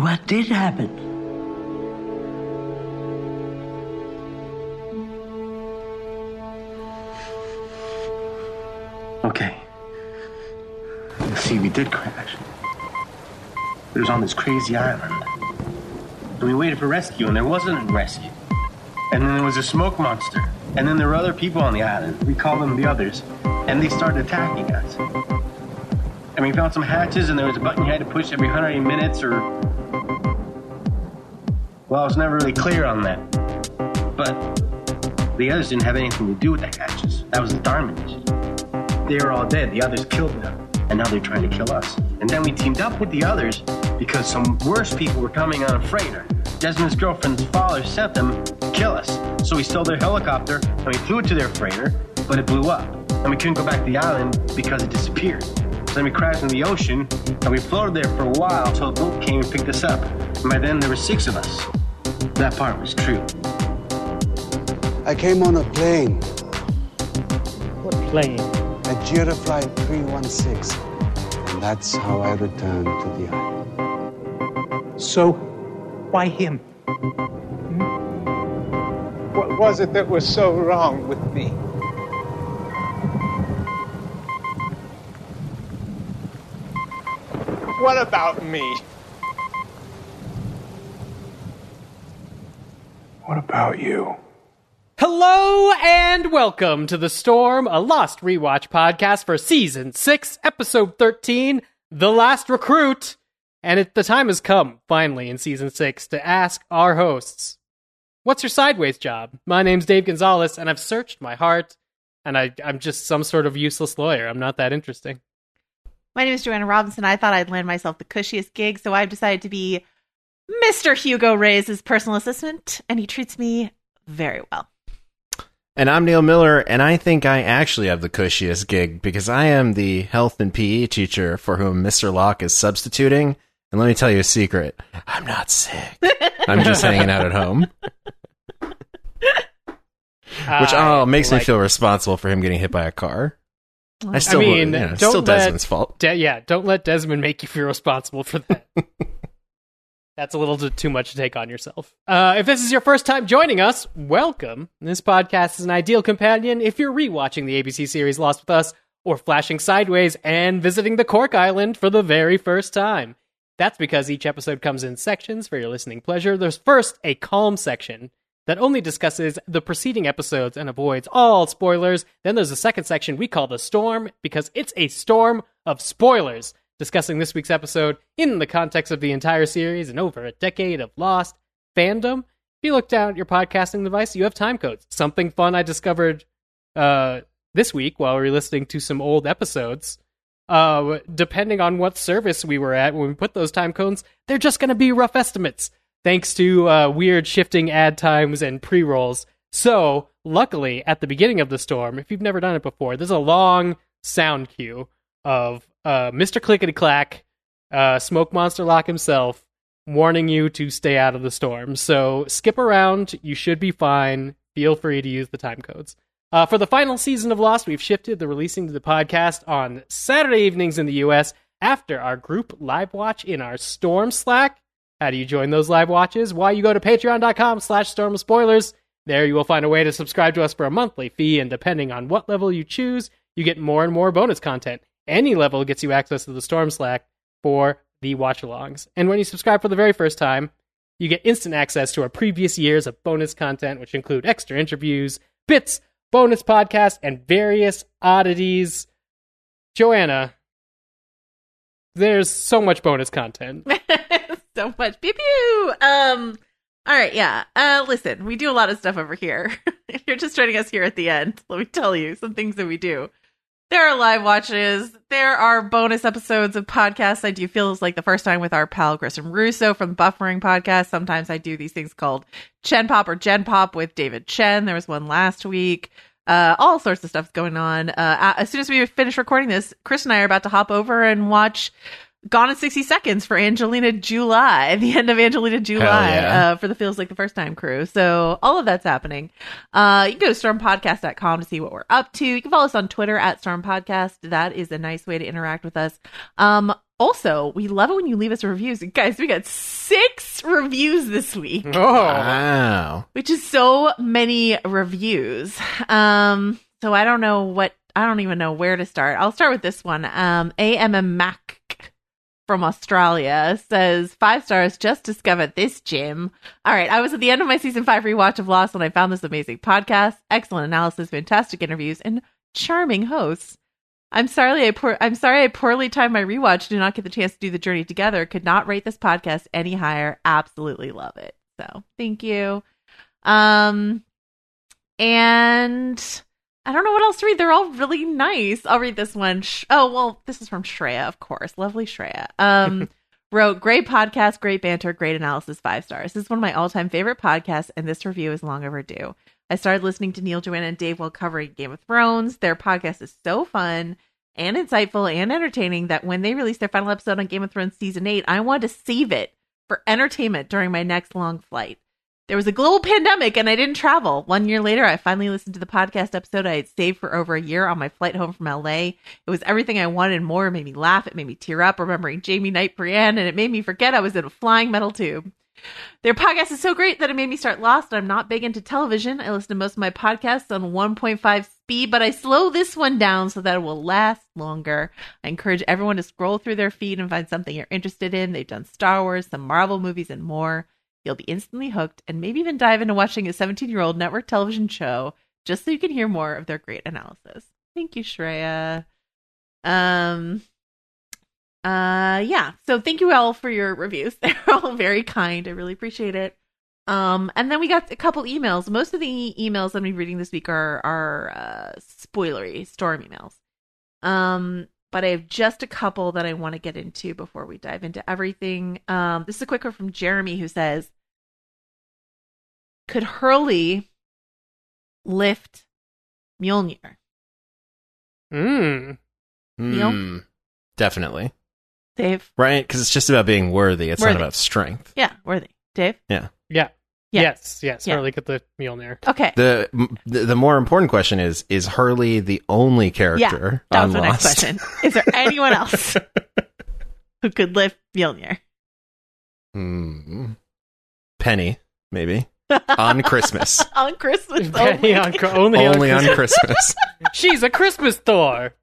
what did happen? Okay. You see, we did crash. It was on this crazy island. And we waited for rescue, and there wasn't a rescue. And then there was a smoke monster. And then there were other people on the island. We called them the others. And they started attacking us. And we found some hatches, and there was a button you had to push every 180 minutes, or... Well, I was never really clear on that. But the others didn't have anything to do with the hatches. That was the Dharma mission. They were all dead. The others killed them. And now they're trying to kill us. And then we teamed up with the others because some worse people were coming on a freighter. Desmond's girlfriend's father sent them to kill us. So we stole their helicopter, and we flew it to their freighter, but it blew up. And we couldn't go back to the island because it disappeared. So then we crashed in the ocean, and we floated there for a while until a boat came and picked us up. And by then, there were 6 of us. That part was true. I came on a plane. What plane? A Girafly 316. And that's how I returned to the island. So, why him? What was it that was so wrong with me? What about me? What about you? Hello and welcome to The Storm, a Lost Rewatch podcast for Season 6, Episode 13, The Last Recruit. And the time has come, finally, in Season 6, to ask our hosts, what's your sideways job? My name's Dave Gonzalez, and I've searched my heart, and I'm just some sort of useless lawyer. I'm not that interesting. My name is Joanna Robinson. I thought I'd land myself the cushiest gig, so I've decided to be Mr. Hugo Reyes' personal assistant, and he treats me very well. And I'm Neil Miller, and I think I actually have the cushiest gig because I am the health and PE teacher for whom Mr. Locke is substituting. And let me tell you a secret. I'm not sick. I'm just hanging out at home. Which makes me feel responsible for him getting hit by a car. It's still Desmond's fault. Don't let Desmond make you feel responsible for that. That's a little too much to take on yourself. If this is your first time joining us, welcome. This podcast is an ideal companion if you're rewatching the ABC series Lost with Us, or flashing sideways and visiting the Cork Island for the very first time. That's because each episode comes in sections for your listening pleasure. There's first a calm section that only discusses the preceding episodes and avoids all spoilers. Then there's a second section we call The Storm, because it's a storm of spoilers, discussing this week's episode in the context of the entire series and over a decade of Lost fandom. If you look down at your podcasting device, you have time codes. Something fun I discovered this week while we were listening to some old episodes. Depending on what service we were at when we put those time codes, they're just going to be rough estimates, thanks to weird shifting ad times and pre-rolls. So, luckily, at the beginning of The Storm, if you've never done it before, there's a long sound cue of Mr. Clickety-Clack, Smoke Monster Locke himself, warning you to stay out of the storm. So, skip around, you should be fine. Feel free to use the time codes. For the final season of Lost, we've shifted the releasing to the podcast on Saturday evenings in the U.S. after our group live watch in our Storm Slack. How do you join those live watches? Why, you go to patreon.com/Storm of Spoilers. There you will find a way to subscribe to us for a monthly fee, and depending on what level you choose, you get more and more bonus content. Any level gets you access to the Storm Slack for the watch-alongs. And when you subscribe for the very first time, you get instant access to our previous years of bonus content, which include extra interviews, bits, bonus podcasts, and various oddities. Joanna, there's so much bonus content. So much. Pew pew! All right, yeah. Listen, we do a lot of stuff over here. If you're just joining us here at the end, let me tell you some things that we do. There are live watches. There are bonus episodes of podcasts I do feels like the first time with our pal Grissom Russo from the Buffering podcast. Sometimes I do these things called Chen Pop or Gen Pop with David Chen. There was one last week. All sorts of stuff's going on. As soon as we finish recording this, Chris and I are about to hop over and watch Gone in 60 Seconds for Angelina July, the end of Angelina July, for the Feels Like the First Time crew. So all of that's happening. You can go to stormpodcast.com to see what we're up to. You can follow us on Twitter at Storm Podcast. That is a nice way to interact with us. Also, we love it when you leave us reviews. Guys, we got 6 reviews this week, Oh, Wow. which is so many reviews. So I don't even know where to start. I'll start with this one. AMM Mac from Australia says 5 stars, just discovered this gem. All right, I was at the end of my season 5 rewatch of Lost when I found this amazing podcast. Excellent analysis, fantastic interviews, and charming hosts. I'm sorry I poorly timed my rewatch, did not get the chance to do the journey together. Could not rate this podcast any higher. Absolutely love it. So thank you. And I don't know what else to read. They're all really nice. I'll read this one. This is from Shreya, of course. Lovely Shreya. Wrote, great podcast, great banter, great analysis, 5 stars. This is one of my all-time favorite podcasts, and this review is long overdue. I started listening to Neil, Joanna, and Dave while covering Game of Thrones. Their podcast is so fun and insightful and entertaining that when they released their final episode on Game of Thrones Season 8, I wanted to save it for entertainment during my next long flight. There was a global pandemic and I didn't travel. 1 year later, I finally listened to the podcast episode I had saved for over a year on my flight home from LA. It was everything I wanted and more. It made me laugh. It made me tear up remembering Jamie Knight Brienne, and it made me forget I was in a flying metal tube. Their podcast is so great that it made me start Lost. I'm not big into television. I listen to most of my podcasts on 1.5 speed, but I slow this one down so that it will last longer. I encourage everyone to scroll through their feed and find something you're interested in. They've done Star Wars, some Marvel movies, and more. You'll be instantly hooked and maybe even dive into watching a 17-year-old network television show just so you can hear more of their great analysis. Thank you, Shreya. Yeah, so thank you all for your reviews. They're all very kind. I really appreciate it. And then we got a couple emails. Most of the emails I'm going to be reading this week are spoilery Storm emails. But I have just a couple that I want to get into before we dive into everything. This is a quick one from Jeremy who says, could Hurley lift Mjolnir? Neil? Definitely. Dave? Right? Because it's just about being worthy. It's Worthy. not about strength. Yeah, worthy. Dave? Yeah. yeah. Yeah. Yes. Yeah. Hurley get the Mjolnir. Okay. The more important question is Hurley the only character that on was my next Lost? question. Is there anyone else who could lift Mjolnir? Penny, maybe. On Christmas. On Christmas Penny only. only on Only Christmas. on Christmas. She's a Christmas Thor.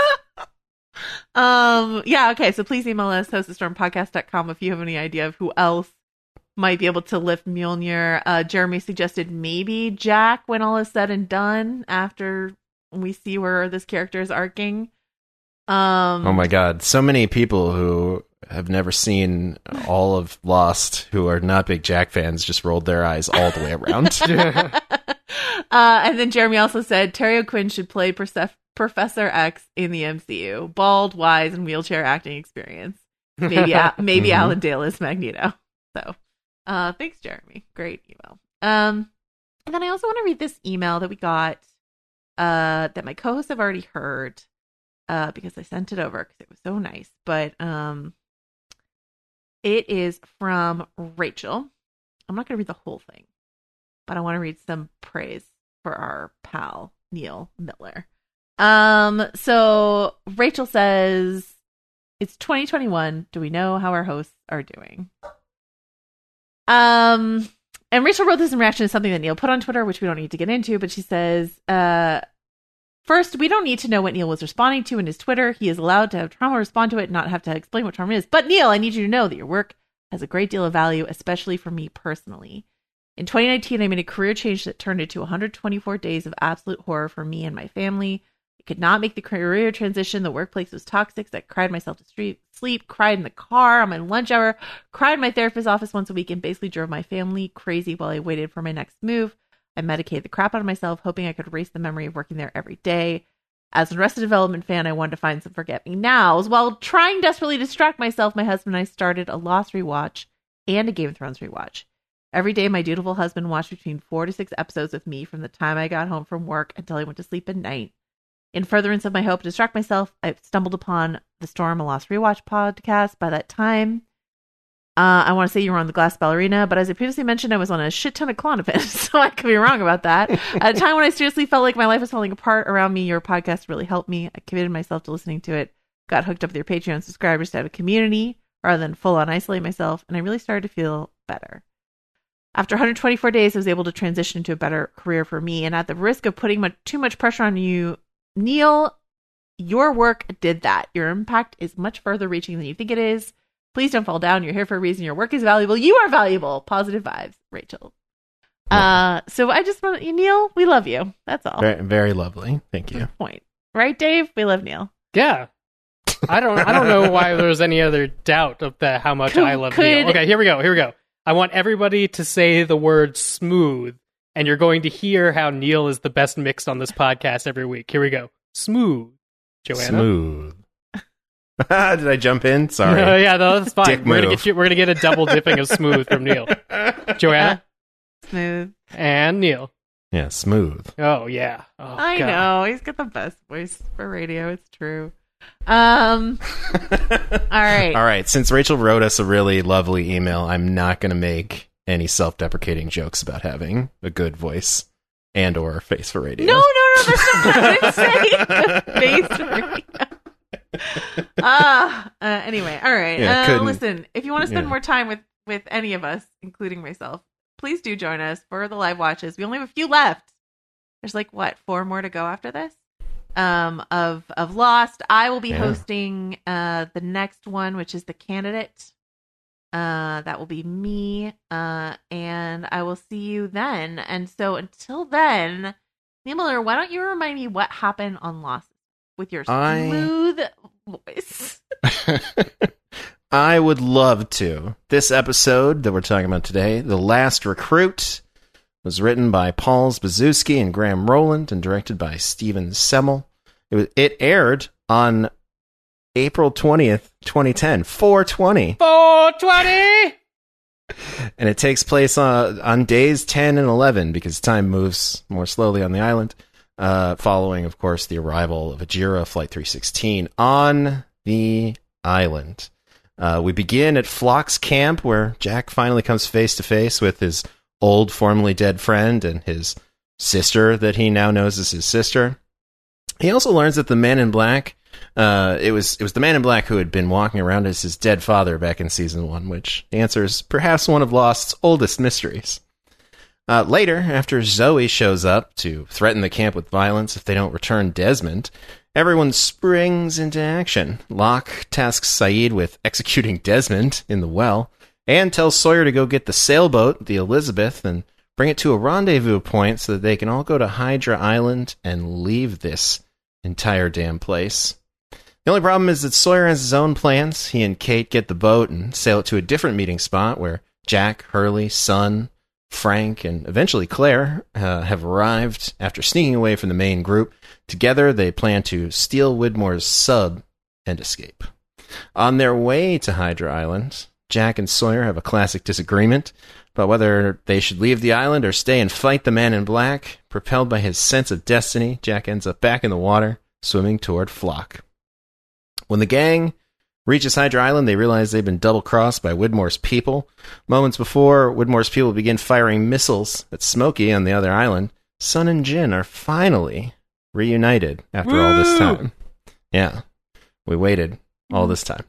Yeah, okay, so please email us, hostofstormpodcast.com, if you have any idea of who else might be able to lift Mjolnir. Jeremy suggested maybe Jack when all is said and done, after we see where this character is arcing. Oh my god. So many people who have never seen all of Lost who are not big Jack fans just rolled their eyes all the way around. And then Jeremy also said Terry O'Quinn should play Professor X in the MCU. Bald, wise, and wheelchair acting experience. Maybe Alan Dale is Magneto. So, thanks, Jeremy. Great email. And then I also want to read this email that we got that my co-hosts have already heard because I sent it over because it was so nice. But it is from Rachel. I'm not going to read the whole thing, but I want to read some praise for our pal, Neil Miller. So Rachel says, it's 2021. Do we know how our hosts are doing? And Rachel wrote this in reaction to something that Neil put on Twitter, which we don't need to get into, but she says, first, we don't need to know what Neil was responding to in his Twitter. He is allowed to have trauma, respond to it, and not have to explain what trauma is. But Neil, I need you to know that your work has a great deal of value, especially for me personally. In 2019, I made a career change that turned into 124 days of absolute horror for me and my family. I could not make the career transition. The workplace was toxic. I cried myself to sleep, cried in the car on my lunch hour, cried in my therapist's office once a week, and basically drove my family crazy while I waited for my next move. I medicated the crap out of myself, hoping I could erase the memory of working there every day. As an Arrested Development fan, I wanted to find some forget-me-nows. While trying desperately to distract myself, my husband and I started a Lost rewatch and a Game of Thrones rewatch. Every day, my dutiful husband watched between 4 to 6 episodes with me from the time I got home from work until I went to sleep at night. In furtherance of my hope to distract myself, I stumbled upon the Storm, a Lost Rewatch podcast. By that time, I want to say you were on The Glass Ballerina, but as I previously mentioned, I was on a shit ton of Klonopin, so I could be wrong about that. At a time when I seriously felt like my life was falling apart around me, your podcast really helped me. I committed myself to listening to it got hooked up with your Patreon subscribers to have a community rather than full on isolate myself, and I really started to feel better. After 124 days, I was able to transition into a better career for me, and at the risk of putting too much pressure on you, Neil, your work did that. Your impact is much further reaching than you think it is. Please don't fall down. You're here for a reason. Your work is valuable. You are valuable. Positive vibes, Rachel. So I just want you, Neil, we love you. That's all. Very, very lovely. Thank you. Point. Right, Dave? We love Neil. Yeah. I don't know why there's any other doubt of how much I love Neil. Okay, here we go. I want everybody to say the word smooth, and you're going to hear how Neil is the best mixed on this podcast every week. Here we go. Smooth. Joanna? Smooth. Did I jump in? Sorry. Yeah, no, that's fine. Dick We're move. gonna get a double dipping of smooth from Neil. Joanna? Smooth. And Neil. Yeah, smooth. Oh, yeah. Oh, I God. know. He's got the best voice for radio. It's true. All right. All right. Since Rachel wrote us a really lovely email, I'm not going to make any self-deprecating jokes about having a good voice and or face for radio. No, that's not what I didn't say. Face for radio. Anyway, all right. Yeah, listen, if you want to spend yeah. more time with any of us, including myself, please do join us for the live watches. We only have a few left. There's 4 more to go after this. Of Lost. I will be hosting the next one, which is The Candidate. That will be me. And I will see you then. And so until then, Neil Miller, why don't you remind me what happened on Lost with your smooth voice? I would love to. This episode that we're talking about today, The Last Recruit, was written by Paul Zbyszewski and Graham Rowland and directed by Steven Semmel. It aired on April 20th, 2010. 420. 420! And it takes place on days 10 and 11 because time moves more slowly on the island, following, of course, the arrival of Ajira Flight 316 on the island. We begin at Flock's camp, where Jack finally comes face to face with his old, formerly dead friend and his sister that he now knows is his sister. He also learns that the Man in Black, it was the Man in Black who had been walking around as his dead father back in season 1, which answers perhaps one of Lost's oldest mysteries. Later, after Zoe shows up to threaten the camp with violence if they don't return Desmond, everyone springs into action. Locke tasks Sayid with executing Desmond in the well, and tells Sawyer to go get the sailboat, the Elizabeth, and bring it to a rendezvous point so that they can all go to Hydra Island and leave this entire damn place. The only problem is that Sawyer has his own plans. He and Kate get the boat and sail it to a different meeting spot where Jack, Hurley, Sun, Frank, and eventually Claire have arrived after sneaking away from the main group. Together, they plan to steal Widmore's sub and escape. On their way to Hydra Island, Jack and Sawyer have a classic disagreement about whether they should leave the island or stay and fight the Man in Black. Propelled by his sense of destiny, Jack ends up back in the water, swimming toward Flock. When the gang reaches Hydra Island, they realize they've been double-crossed by Widmore's people. Moments before Widmore's people begin firing missiles at Smokey on the other island, Sun and Jin are finally reunited after all this time. Yeah, we waited all this time.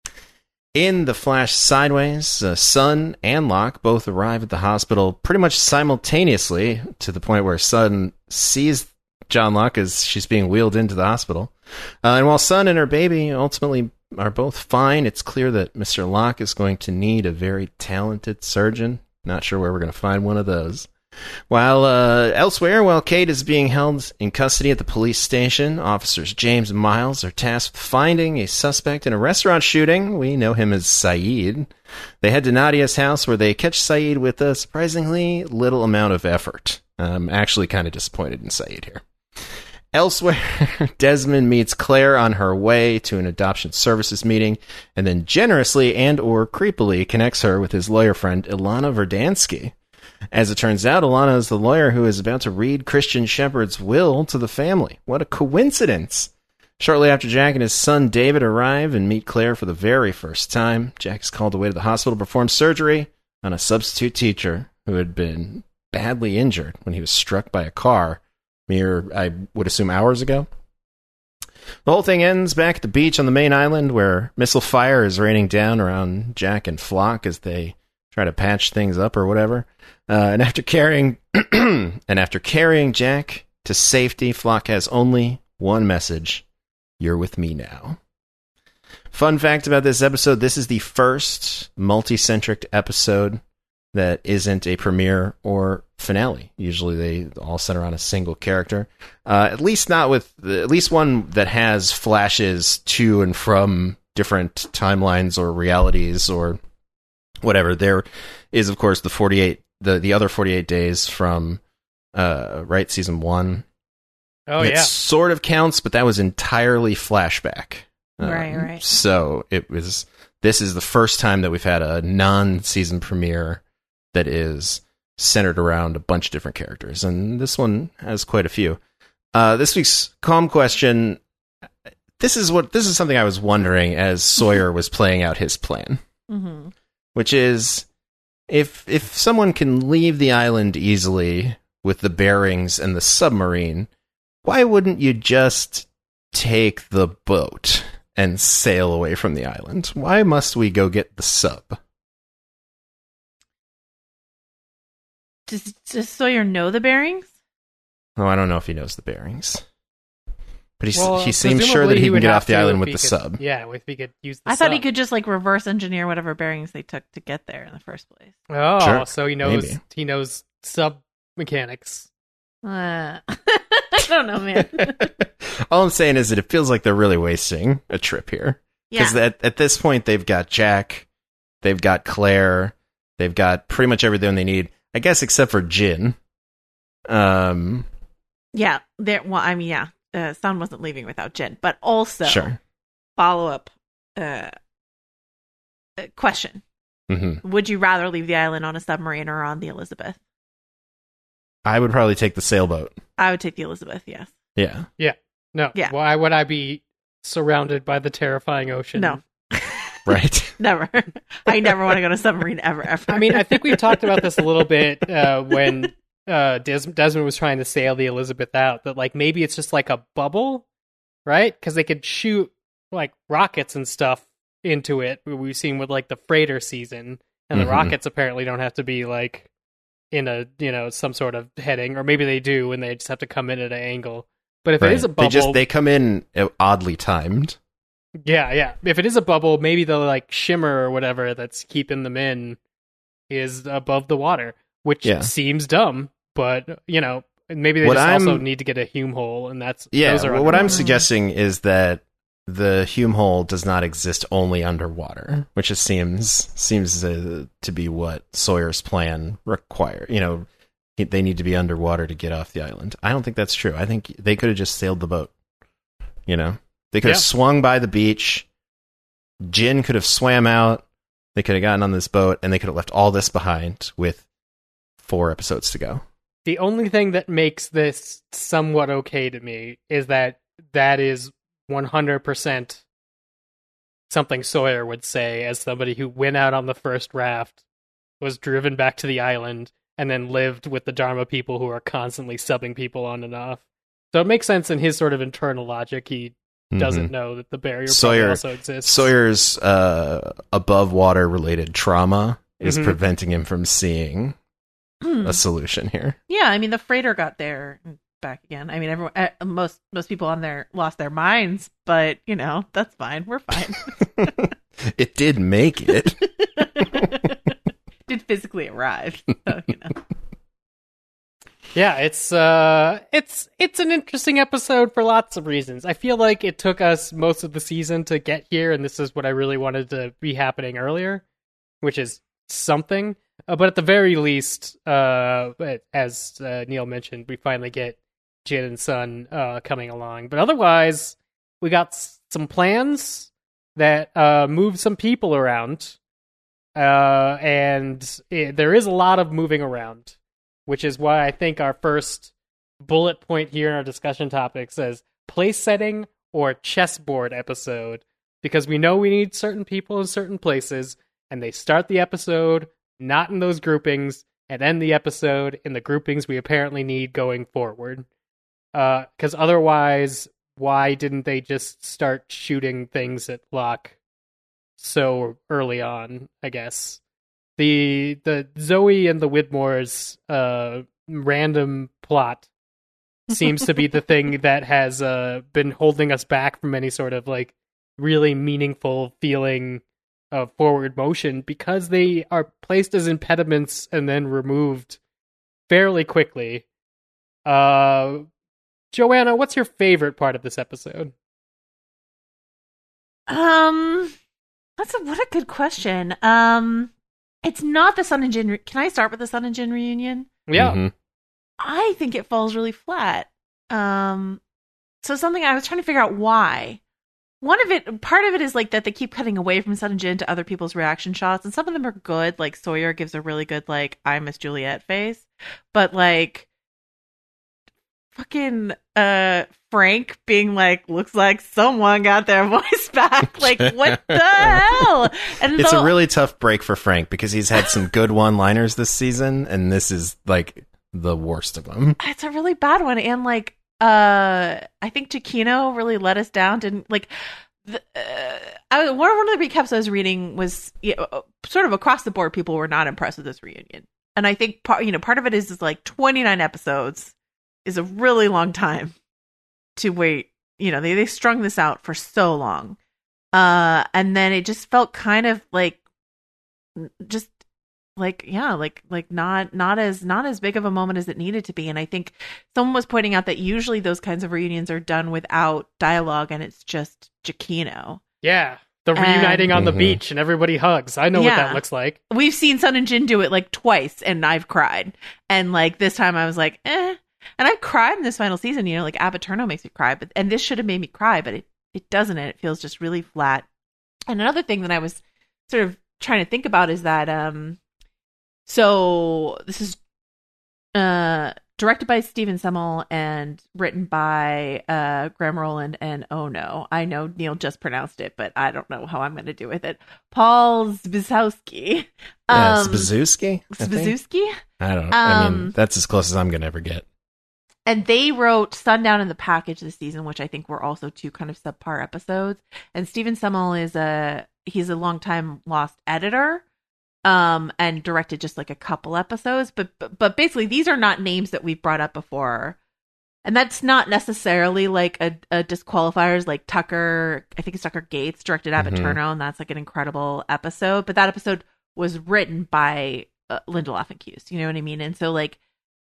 In the flash sideways, Sun and Locke both arrive at the hospital pretty much simultaneously, to the point where Sun sees John Locke as she's being wheeled into the hospital. And while Sun and her baby ultimately are both fine, it's clear that Mr. Locke is going to need a very talented surgeon. Not sure where we're going to find one of those. While elsewhere, Kate is being held in custody at the police station, officers James and Miles are tasked with finding a suspect in a restaurant shooting. We know him as Sayid. They head to Nadia's house, where they catch Sayid with a surprisingly little amount of effort. I'm actually kind of disappointed in Sayid here. Elsewhere, Desmond meets Claire on her way to an adoption services meeting, and then generously and or creepily connects her with his lawyer friend Ilana Verdansky. As it turns out, Ilana is the lawyer who is about to read Christian Shepherd's will to the family. What a coincidence! Shortly after Jack and his son David arrive and meet Claire for the very first time, Jack is called away to the hospital to perform surgery on a substitute teacher who had been badly injured when he was struck by a car mere, I would assume, hours ago. The whole thing ends back at the beach on the main island where missile fire is raining down around Jack and Flock as they try to patch things up or whatever. And after carrying Jack to safety, Flock has only one message: "You're with me now." Fun fact about this episode: this is the first multi-centric episode that isn't a premiere or finale. Usually they all center on a single character. At least one that has flashes to and from different timelines or realities or whatever. There is, of course, the other 48 days from season 1. Oh, that sort of counts, but that was entirely flashback. Right. So this is the first time that we've had a non-season premiere that is centered around a bunch of different characters, and this one has quite a few. This week's calm question. This is something I was wondering as Sawyer was playing out his plan, which is if someone can leave the island easily with the bearings and the submarine, why wouldn't you just take the boat and sail away from the island? Why must we go get the sub? Does Sawyer know the bearings? Oh, I don't know if he knows the bearings. But he seems presumably sure that he can would get have off the to island if with he the could- sub. Yeah, if he could use the I thought sub. he could just reverse engineer whatever bearings they took to get there in the first place. Oh, Sure, so he knows sub mechanics. I don't know, man. All I'm saying is that it feels like they're really wasting a trip here. Because at this point, they've got Jack, they've got Claire, they've got pretty much everything they need, I guess, except for Jin. Sun wasn't leaving without Jin, but also Sure. follow-up question. Mm-hmm. Would you rather leave the island on a submarine or on the Elizabeth? I would probably take the sailboat. I would take the Elizabeth, yes. Yeah. No. Yeah. Why would I be surrounded by the terrifying ocean? No. Right. Never. I never want to go on a submarine ever. I mean, I think we've talked about this a little bit when Desmond was trying to sail the Elizabeth out, that like maybe it's just like a bubble, right? Because they could shoot like rockets and stuff into it. We've seen with like the freighter season, and the rockets apparently don't have to be like in a some sort of heading, or maybe they do and they just have to come in at an angle. But if it is a bubble, they come in oddly timed. Yeah. If it is a bubble, maybe the like shimmer or whatever that's keeping them in is above the water, which seems dumb, but maybe they also need to get a Hume hole, and that's what I'm suggesting is that the Hume hole does not exist only underwater, which just seems to be what Sawyer's plan requires. They need to be underwater to get off the island. I don't think that's true. I think they could have just sailed the boat. They could have swung by the beach. Jin could have swam out. They could have gotten on this boat, and they could have left all this behind with 4 episodes to go. The only thing that makes this somewhat okay to me is that is 100% something Sawyer would say as somebody who went out on the first raft, was driven back to the island, and then lived with the Dharma people who are constantly subbing people on and off. So it makes sense in his sort of internal logic. He doesn't know that the barrier probably also exists. Sawyer's above water related trauma is preventing him from seeing a solution here. Yeah, I mean the freighter got there and back again. I mean everyone, most people on there lost their minds, but that's fine. We're fine. It did make it. Did physically arrive. So, Yeah, it's an interesting episode for lots of reasons. I feel like it took us most of the season to get here, and this is what I really wanted to be happening earlier, which is something. But at the very least, as Neil mentioned, we finally get Jin and Sun coming along. But otherwise, we got some plans that move some people around, and there is a lot of moving around. Which is why I think our first bullet point here in our discussion topic says place setting or chessboard episode, because we know we need certain people in certain places, and they start the episode not in those groupings and end the episode in the groupings we apparently need going forward. Because otherwise, why didn't they just start shooting things at Locke so early on, I guess. The Zoe and the Widmores random plot seems to be the thing that has been holding us back from any sort of like really meaningful feeling of forward motion, because they are placed as impediments and then removed fairly quickly. Joanna, what's your favorite part of this episode? What a good question. It's not the Sun and Jin. Can I start with the Sun and Jin reunion? Yeah. Mm-hmm. I think it falls really flat. So something I was trying to figure out why. Part of it is like that they keep cutting away from Sun and Jin to other people's reaction shots, and some of them are good. Like Sawyer gives a really good like I Miss Juliet face, but like fucking Frank being like, looks like someone got their voice back. Like what the hell? And it's a really tough break for Frank because he's had some good one-liners this season, and this is like the worst of them. It's a really bad one, and like I think Giacchino really let us down. Didn't like one of the recaps I was reading was sort of across the board, people were not impressed with this reunion, and I think part of it is like 29 episodes is a really long time to wait. They strung this out for so long, and then it just felt kind of like just. Not as big of a moment as it needed to be. And I think someone was pointing out that usually those kinds of reunions are done without dialogue, and it's just Giacchino. Yeah, the reuniting on the beach and everybody hugs. I know what that looks like. We've seen Sun and Jin do it like twice, and I've cried. And like this time, I was like, eh. And I've cried in this final season. Like Apaterno makes me cry, and this should have made me cry, but it doesn't. And it feels just really flat. And another thing that I was sort of trying to think about is that so this is directed by Stephen Semel and written by Graham Rowland and I know Neil just pronounced it, but I don't know how I'm going to do with it. Paul Zbizowski. Zbizowski? Zbizowski? I don't know. I mean, that's as close as I'm going to ever get. And they wrote Sundown in the Package this season, which I think were also two kind of subpar episodes. And Stephen Semel he's a longtime Lost editor. And directed just like a couple episodes, but basically these are not names that we've brought up before, and that's not necessarily like a disqualifiers. Like Tucker, I think it's Tucker Gates directed Apaterno, and that's like an incredible episode. But that episode was written by Lindelof and Cuse, you know what I mean? And so like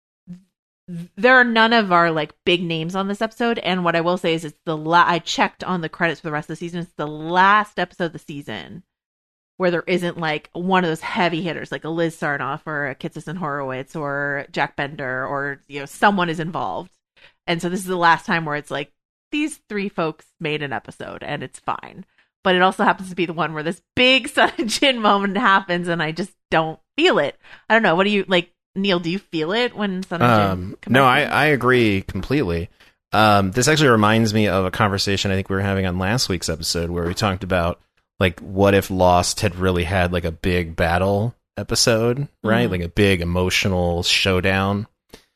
there are none of our like big names on this episode. And what I will say is it's I checked on the credits for the rest of the season. It's the last episode of the season where there isn't like one of those heavy hitters, like a Liz Sarnoff or a Kitsis and Horowitz or Jack Bender, or someone is involved. And so this is the last time where it's like these three folks made an episode, and it's fine. But it also happens to be the one where this big Sun and Jin moment happens, and I just don't feel it. I don't know. What do you like, Neil? Do you feel it when Sun and Jin come No, out? I agree completely. This actually reminds me of a conversation I think we were having on last week's episode where we talked about like what if Lost had really had like a big battle episode, right? Mm-hmm. Like a big emotional showdown.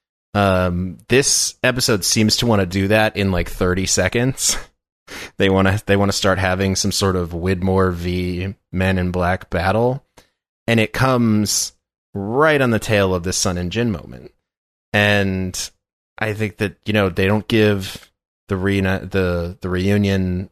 This episode seems to want to do that in like 30 seconds. They want to start having some sort of Widmore v Men in Black battle, and it comes right on the tail of this Sun and Jin moment. And I think that they don't give the reunion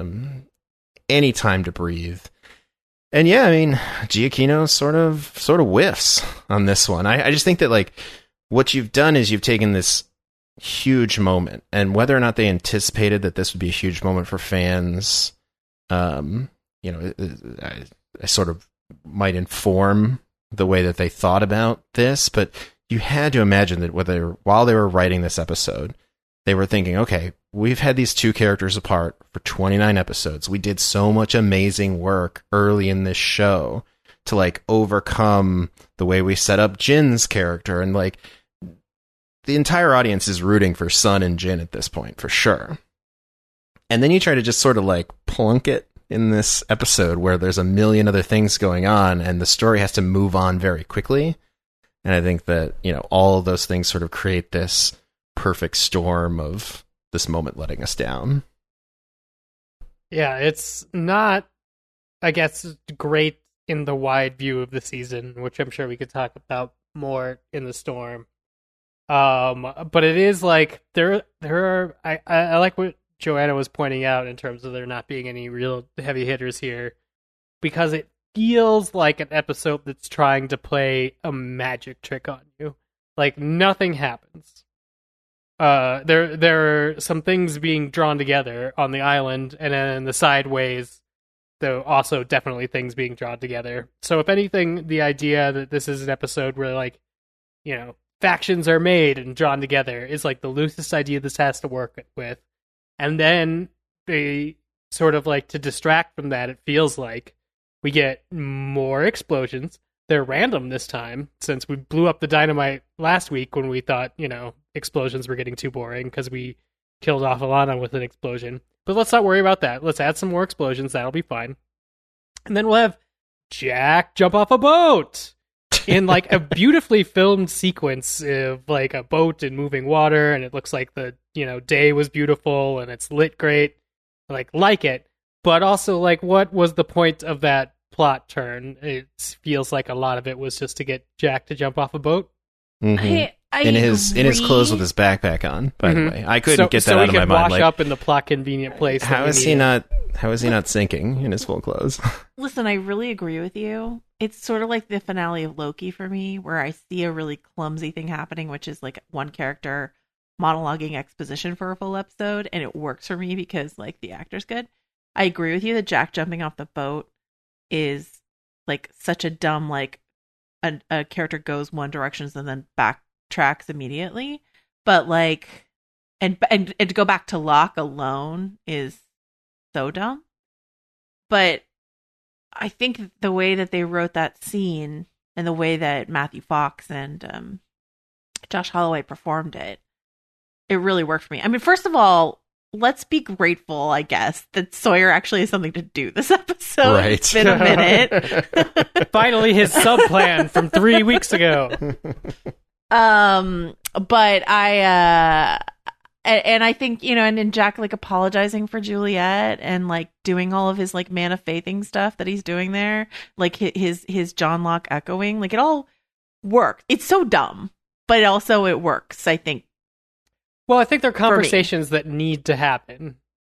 any time to breathe. And yeah, I mean, Giacchino sort of whiffs on this one. I just think that like what you've done is you've taken this huge moment, and whether or not they anticipated that this would be a huge moment for fans, I sort of might inform the way that they thought about this, but you had to imagine that while they were writing this episode, they were thinking, okay, we've had these two characters apart for 29 episodes. We did so much amazing work early in this show to like overcome the way we set up Jin's character, and like the entire audience is rooting for Sun and Jin at this point, for sure. And then you try to just sort of like plunk it in this episode where there's a million other things going on and the story has to move on very quickly. And I think that, all of those things sort of create this perfect storm of this moment letting us down. Yeah, it's not, I guess, great in the wide view of the season, which I'm sure we could talk about more in the storm. But it is like there are. I like what Joanna was pointing out in terms of there not being any real heavy hitters here, because it feels like an episode that's trying to play a magic trick on you. Like nothing happens. There are some things being drawn together on the island, and then the sideways, though also definitely things being drawn together. So if anything, the idea that this is an episode where, like, you know, factions are made and drawn together is like the loosest idea this has to work with. And then they sort of like, to distract from that, it feels like we get more explosions. They're random this time, since we blew up the dynamite last week when we thought, you know, explosions were getting too boring because we killed off Alana with an explosion. But let's not worry about that. Let's add some more explosions. That'll be fine. And then we'll have Jack jump off a boat in like a beautifully filmed sequence of like a boat and moving water, and it looks like the, you know, day was beautiful and it's lit great. Like it. But also, like, what was the point of that plot turn? It feels like a lot of it was just to get Jack to jump off a boat. Mm-hmm. I in his clothes with his backpack on, by the way. I couldn't get that out of my mind. So he could wash up in the plot convenient place. How is he not sinking in his full clothes? Listen, I really agree with you. It's sort of like the finale of Loki for me, where I see a really clumsy thing happening, which is like one character monologuing exposition for a full episode, and it works for me because like the actor's good. I agree with you that Jack jumping off the boat is like such a dumb, like a character goes one direction and then backtracks immediately. But like, and to go back to Locke alone is so dumb. But I think the way that they wrote that scene and the way that Matthew Fox and Josh Holloway performed it, it really worked for me. I mean, first of all, let's be grateful, I guess, that Sawyer actually has something to do this episode. Right. It's been a minute. Finally, his sub plan from 3 weeks ago. But I think, you know, and then Jack like apologizing for Juliet and like doing all of his like mana faithing stuff that he's doing there, like his John Locke echoing, like it all worked. It's so dumb, but also it works, I think. Well, I think they're conversations that need to happen.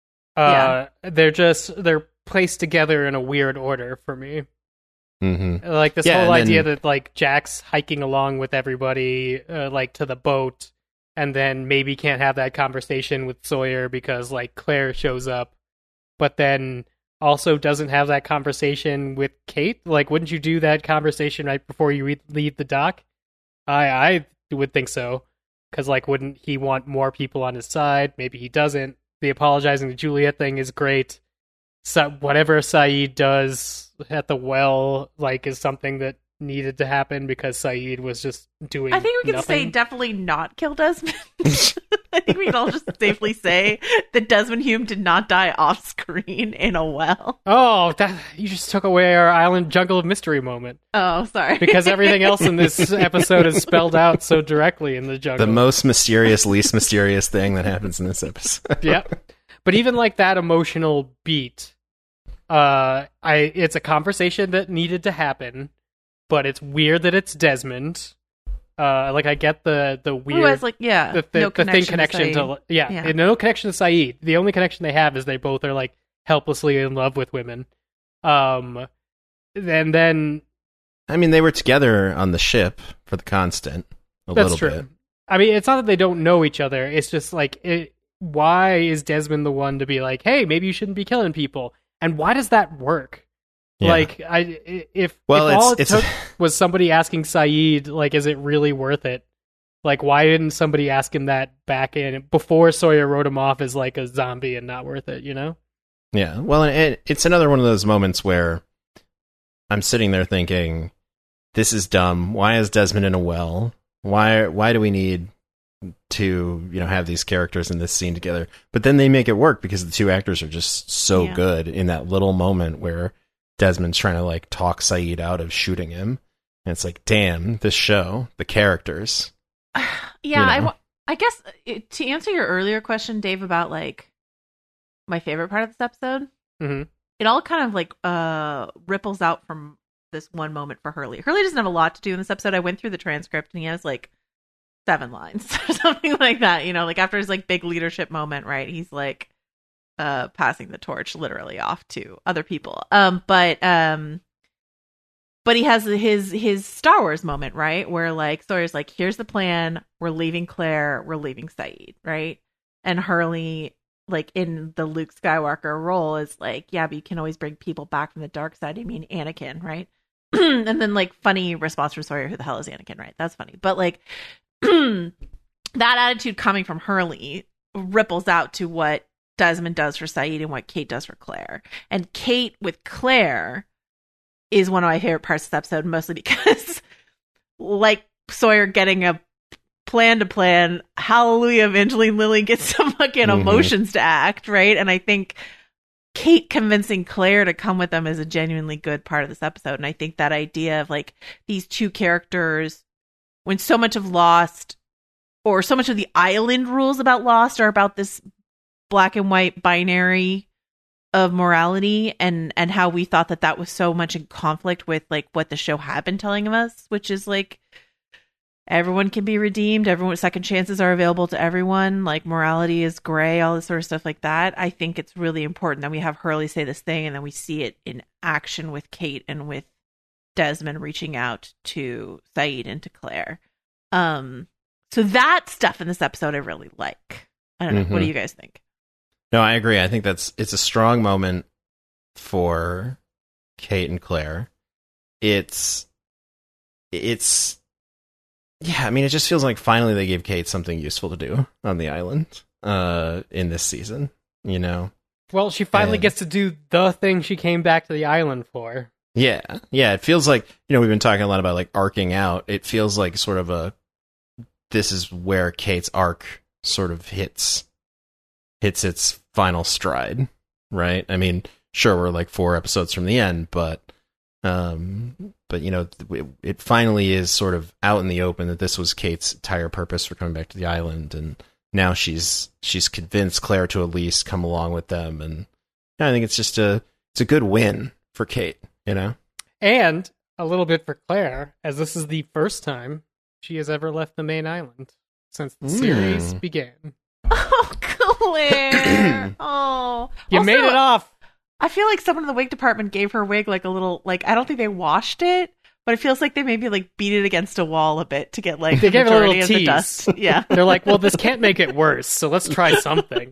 They're placed together in a weird order for me. Mm-hmm. Like this whole idea that like Jack's hiking along with everybody, like to the boat, and then maybe can't have that conversation with Sawyer because like Claire shows up, but then also doesn't have that conversation with Kate. Like, wouldn't you do that conversation right before you leave the dock? I would think so. Because, like, wouldn't he want more people on his side? Maybe he doesn't. The apologizing to Juliet thing is great. So whatever Sayid does at the well, like, is something that needed to happen because Sayid was just doing I think we can nothing. say definitely not kill Desmond. I think we can all just safely say that Desmond Hume did not die off screen in a well. Oh, you just took away our Island Jungle of Mystery moment. Oh, sorry. Because everything else in this episode is spelled out so directly in the jungle. The most mysterious, least mysterious thing that happens in this episode. Yeah. But even like that emotional beat, it's a conversation that needed to happen, but it's weird that it's Desmond. Like I get the weird, Who has like no the thing connection to no connection to Sayid. The only connection they have is they both are like helplessly in love with women. And then I mean, they were together on the ship for the Constant a that's little true. bit. I mean, it's not that they don't know each other. It's just like, why is Desmond the one to be like, hey, maybe you shouldn't be killing people? And why does that work? Yeah. Like, if all it took was somebody asking Sayid, like, is it really worth it? Like, why didn't somebody ask him that back in before Sawyer wrote him off as like a zombie and not worth it? You know? Yeah. Well, it's another one of those moments where I'm sitting there thinking, this is dumb. Why is Desmond in a well? Why do we need to, you know, have these characters in this scene together? But then they make it work because the two actors are just so good in that little moment where Desmond's trying to like talk Sayid out of shooting him, and it's like, damn, this show, the characters. Yeah, you know? I guess to answer your earlier question, Dave, about like my favorite part of this episode, it all kind of like ripples out from this one moment for Hurley. Hurley doesn't have a lot to do in this episode. I went through the transcript and he has like 7 lines or something like that. You know, like after his like big leadership moment, right? He's like passing the torch literally off to other people. But he has his Star Wars moment, right? Where like Sawyer's like, here's the plan. We're leaving Claire. We're leaving Saeed, right? And Hurley, like in the Luke Skywalker role, is like, yeah, but you can always bring people back from the dark side. I mean, Anakin, right? And then like funny response from Sawyer, who the hell is Anakin, right? That's funny. But like that attitude coming from Hurley ripples out to what Desmond does for Saeed and what Kate does for Claire. And Kate with Claire is one of my favorite parts of this episode, mostly because like Sawyer getting a plan to plan, hallelujah, Evangeline Lilly gets some fucking emotions to act, right? And I think Kate convincing Claire to come with them is a genuinely good part of this episode. And I think that idea of like these two characters, when so much of Lost, or so much of the island rules about Lost are about this black and white binary of morality, and how we thought that was so much in conflict with like what the show had been telling us, which is like everyone can be redeemed, everyone, second chances are available to everyone, like morality is gray, all this sort of stuff like that. I think it's really important that we have Hurley say this thing and then we see it in action with Kate and with Desmond reaching out to Saeed and to Claire. So that stuff in this episode I really like. I don't know. What do you guys think? No, I agree. I think it's a strong moment for Kate and Claire. It's yeah, I mean, it just feels like finally they gave Kate something useful to do on the island in this season, you know? Well, she finally gets to do the thing she came back to the island for. Yeah, it feels like, you know, we've been talking a lot about like arcing out. It feels like sort of this is where Kate's arc sort of hits its final stride, right? I mean, sure, we're like 4 episodes from the end, but you know, it finally is sort of out in the open that this was Kate's entire purpose for coming back to the island, and now she's convinced Claire to at least come along with them, and I think it's just it's a good win for Kate, you know, and a little bit for Claire, as this is the first time she has ever left the main island since the series began. Oh, Claire! Oh, you also made it off. I feel like someone in the wig department gave her wig like a little, like, I don't think they washed it, but it feels like they maybe like beat it against a wall a bit to get like they the gave majority it a little of tease. The dust. Yeah. They're like, well, this can't make it worse, so let's try something.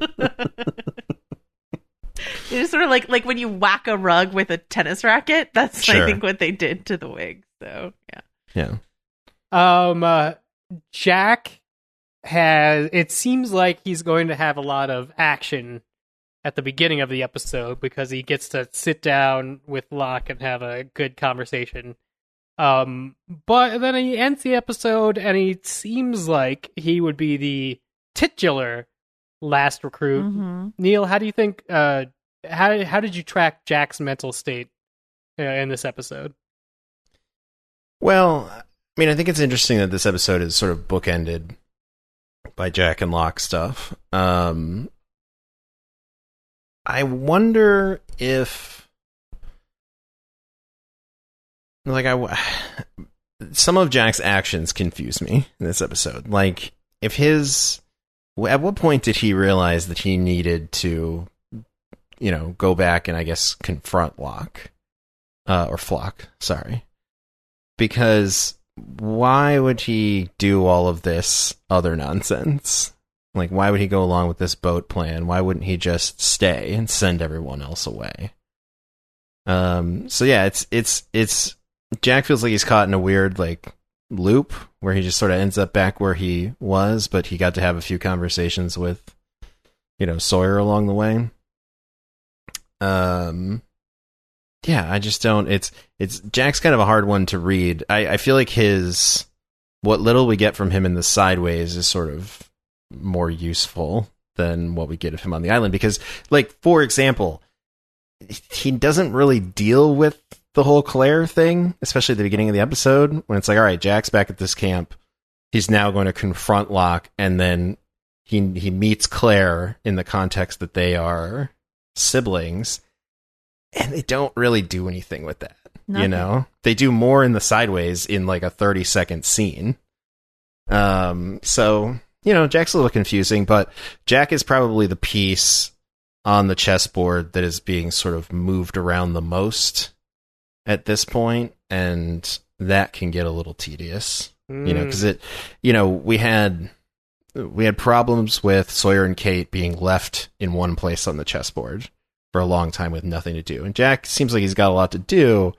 It's just sort of like when you whack a rug with a tennis racket. That's I think what they did to the wig. So yeah. Jack it seems like he's going to have a lot of action at the beginning of the episode because he gets to sit down with Locke and have a good conversation. But then he ends the episode and he seems like he would be the titular last recruit. Neil, how do you think, how did you track Jack's mental state in this episode? Well, I mean, I think it's interesting that this episode is sort of bookended by Jack and Locke stuff. I wonder if, like, some of Jack's actions confuse me in this episode. Like, at what point did he realize that he needed to, you know, go back and I guess confront Locke, or Flock? Sorry, because why would he do all of this other nonsense? Like, why would he go along with this boat plan? Why wouldn't he just stay and send everyone else away? So yeah, it's Jack feels like he's caught in a weird like loop where he just sort of ends up back where he was, but he got to have a few conversations with, you know, Sawyer along the way. Yeah, I just don't. It's Jack's kind of a hard one to read. I feel like what little we get from him in the Sideways is sort of more useful than what we get of him on the island, because, like, for example, he doesn't really deal with the whole Claire thing, especially at the beginning of the episode when it's like, all right, Jack's back at this camp, he's now going to confront Locke, and then he meets Claire in the context that they are siblings, and they don't really do anything with that. Nothing. You know, they do more in the sideways in like a 30-second scene. So, you know, Jack's a little confusing, but Jack is probably the piece on the chessboard that is being sort of moved around the most at this point, and that can get a little tedious, you know, because we had problems with Sawyer and Kate being left in one place on the chessboard for a long time with nothing to do, and Jack seems like he's got a lot to do,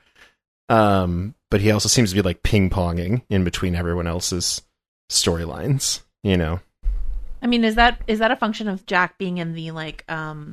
but he also seems to be like ping-ponging in between everyone else's storylines, you know. I mean, is that a function of Jack being in the like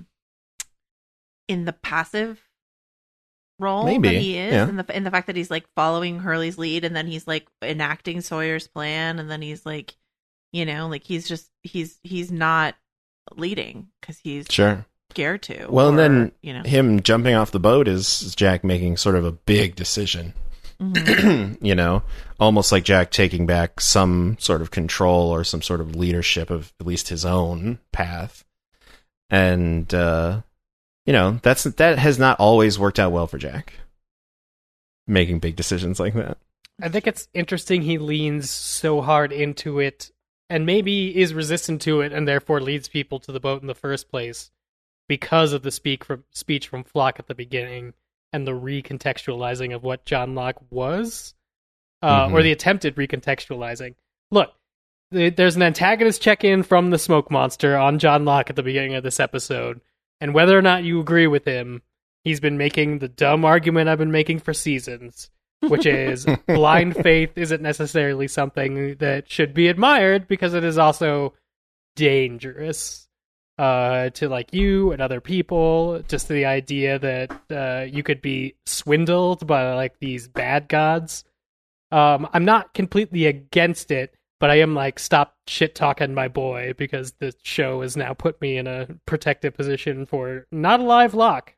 in the passive role Maybe, that he is, yeah. in the fact that he's like following Hurley's lead, and then he's like enacting Sawyer's plan, and then he's like, you know, like he's not leading because he's Sure. scared to. Well, and then you know, him jumping off the boat is Jack making sort of a big decision. mm-hmm. You know, almost like Jack taking back some sort of control or some sort of leadership of at least his own path. And, you know, that has not always worked out well for Jack, making big decisions like that. I think it's interesting he leans so hard into it and maybe is resistant to it and therefore leads people to the boat in the first place because of the speech from Flock at the beginning and the recontextualizing of what John Locke was, or the attempted recontextualizing. Look, there's an antagonist check-in from the smoke monster on John Locke at the beginning of this episode, and whether or not you agree with him, he's been making the dumb argument I've been making for seasons, which is blind faith isn't necessarily something that should be admired because it is also dangerous. To like you and other people, just the idea that you could be swindled by like these bad gods. I'm not completely against it, but I am like, stop shit talking my boy, because the show has now put me in a protective position for not a live Locke.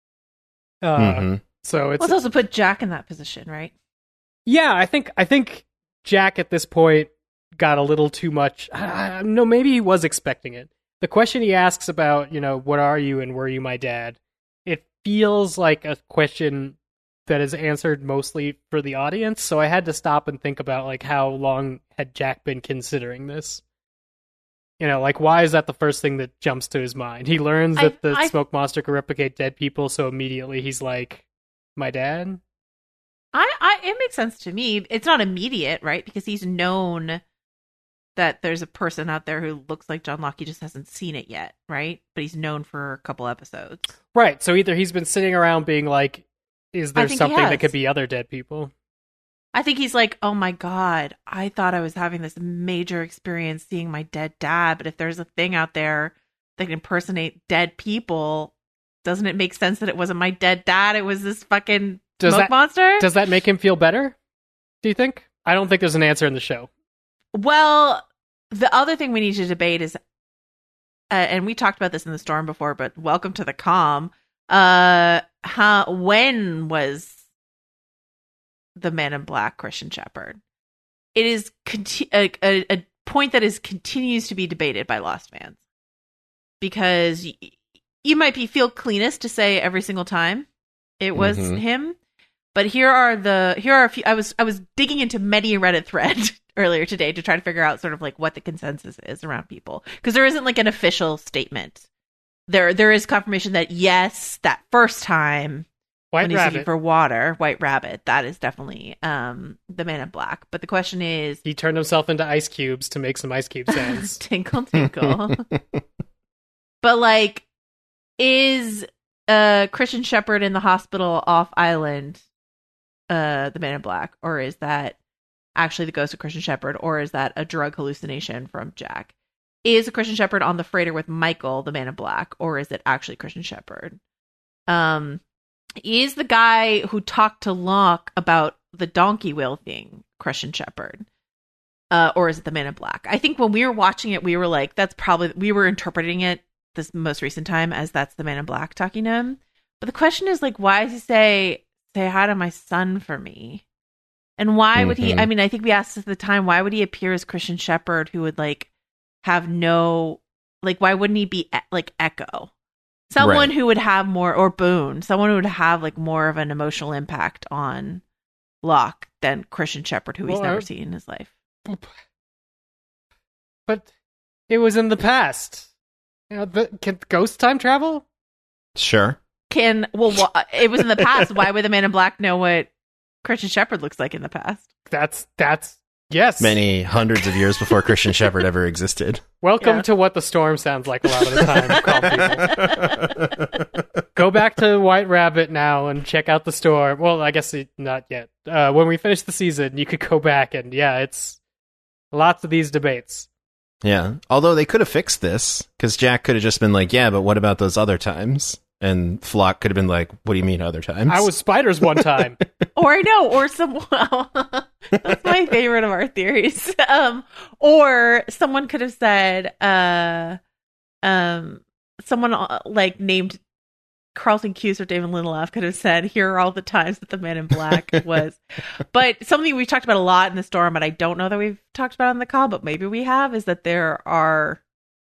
So it's also put Jack in that position, right? Yeah, I think Jack at this point got a little too much. No, maybe he was expecting it. The question he asks about, you know, what are you and were you my dad? It feels like a question that is answered mostly for the audience, so I had to stop and think about, like, how long had Jack been considering this? You know, like, why is that the first thing that jumps to his mind? He learns that the smoke monster can replicate dead people, so immediately he's like, my dad? It makes sense to me. It's not immediate, right? Because he's known that there's a person out there who looks like John Locke. He just hasn't seen it yet, right? But he's known for a couple episodes. Right, so either he's been sitting around being like, is there something that could be other dead people? I think he's like, oh my god, I thought I was having this major experience seeing my dead dad, but if there's a thing out there that can impersonate dead people, doesn't it make sense that it wasn't my dead dad, it was this fucking smoke monster? Does that make him feel better, do you think? I don't think there's an answer in the show. Well, the other thing we need to debate is, and we talked about this in the storm before, but welcome to the calm. When was the Man in Black Christian Shepherd? It is a point that continues to be debated by Lost fans, because you might feel cleanest to say every single time it was him, but here are a few. I was digging into many a Reddit thread earlier today to try to figure out sort of like what the consensus is around people, because there isn't like an official statement. There is confirmation that yes, that first time when he's looking for water, White Rabbit, that is definitely the Man in Black. But the question is, he turned himself into ice cubes to make some ice cube sounds. Tinkle tinkle. But like, is Christian Shepherd in the hospital off island the Man in Black, or is that actually the ghost of Christian Shepherd, or is that a drug hallucination from Jack? Is a Christian Shepherd on the freighter with Michael, the Man in Black, or is it actually Christian Shepherd? Is the guy who talked to Locke about the donkey wheel thing Christian Shepherd? Or is it the Man in Black? I think when we were watching it, we were like, we were interpreting it this most recent time as that's the Man in Black talking to him. But the question is, like, why does he say hi to my son for me? And why would he? I mean, I think we asked at the time, why would he appear as Christian Shepherd, who would like have no, like, why wouldn't he be like Echo, someone who would have more, or Boone, someone who would have like more of an emotional impact on Locke than Christian Shepherd, who he's never seen in his life. But it was in the past. You know, can ghosts time travel? Sure. It was in the past. Why would the Man in Black know what Christian Shepherd looks like in the past? That's yes. Many hundreds of years before Christian Shepherd ever existed. Welcome to What the Storm sounds like a lot of the time. Go back to White Rabbit now and check out the storm. Well, I guess not yet. When we finish the season, you could go back and it's lots of these debates. Yeah. Although they could have fixed this, because Jack could have just been like, yeah, but what about those other times? And Flock could have been like, what do you mean other times? I was spiders one time. or some... That's my favorite of our theories. Or someone could have said, someone like named Carlton Cuse or David Lindelof could have said, here are all the times that the Man in Black was. But something we've talked about a lot in the storm, and I don't know that we've talked about on the call, but maybe we have, is that there are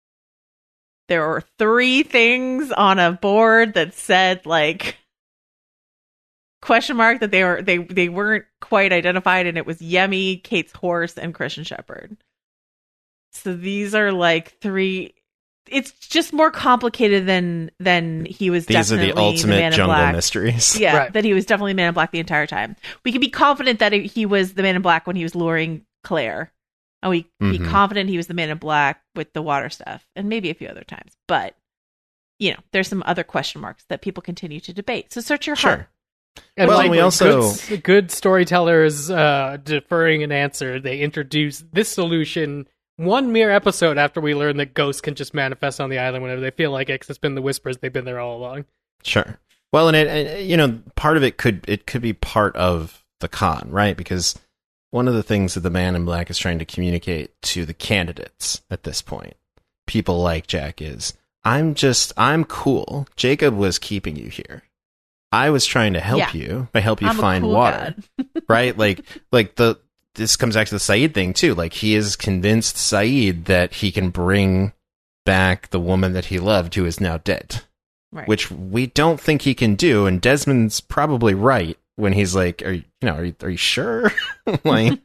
3 things on a board that said like question mark, that they weren't quite identified, and it was Yemi, Kate's horse, and Christian Shepherd. So these are like 3. It's just more complicated than he was. These are definitely the ultimate Man in jungle Black. mysteries. Yeah, right. That he was definitely Man in Black the entire time. We can be confident that he was the Man in Black when he was luring Claire. And we can be confident he was the Man in Black with the water stuff, and maybe a few other times. But there's some other question marks that people continue to debate. So search your heart. And well, like we also good storytellers deferring an answer, they introduce this solution one mere episode after we learn that ghosts can just manifest on the island whenever they feel like it, 'cause it's been the Whispers, they've been there all along. Sure. Well, and it part of it could be part of the con, right? Because one of the things that the Man in Black is trying to communicate to the candidates at this point, people like Jack, is I'm cool. Jacob was keeping you here. I was trying to help you. I help you find water. Right? This comes back to the Saeed thing too. Like, he is convinced Saeed that he can bring back the woman that he loved who is now dead. Right. Which we don't think he can do, and Desmond's probably right when he's like, are you sure? Like,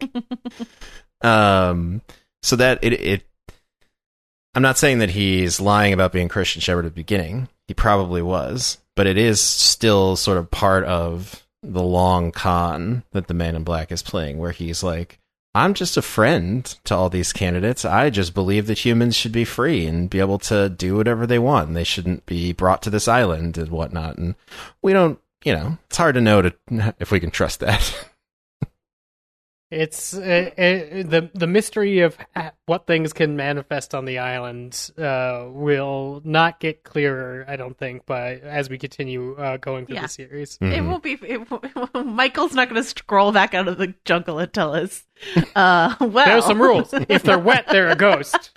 so that it I'm not saying that he's lying about being Christian Shepherd at the beginning. He probably was, but it is still sort of part of the long con that the Man in Black is playing, where he's like, I'm just a friend to all these candidates. I just believe that humans should be free and be able to do whatever they want, and they shouldn't be brought to this island and whatnot. And we don't, it's hard to know if we can trust that. It's the mystery of what things can manifest on the island will not get clearer, I don't think, as we continue going through the series. It won't be. Michael's not going to scroll back out of the jungle and tell us. There's some rules. If they're wet, they're a ghost.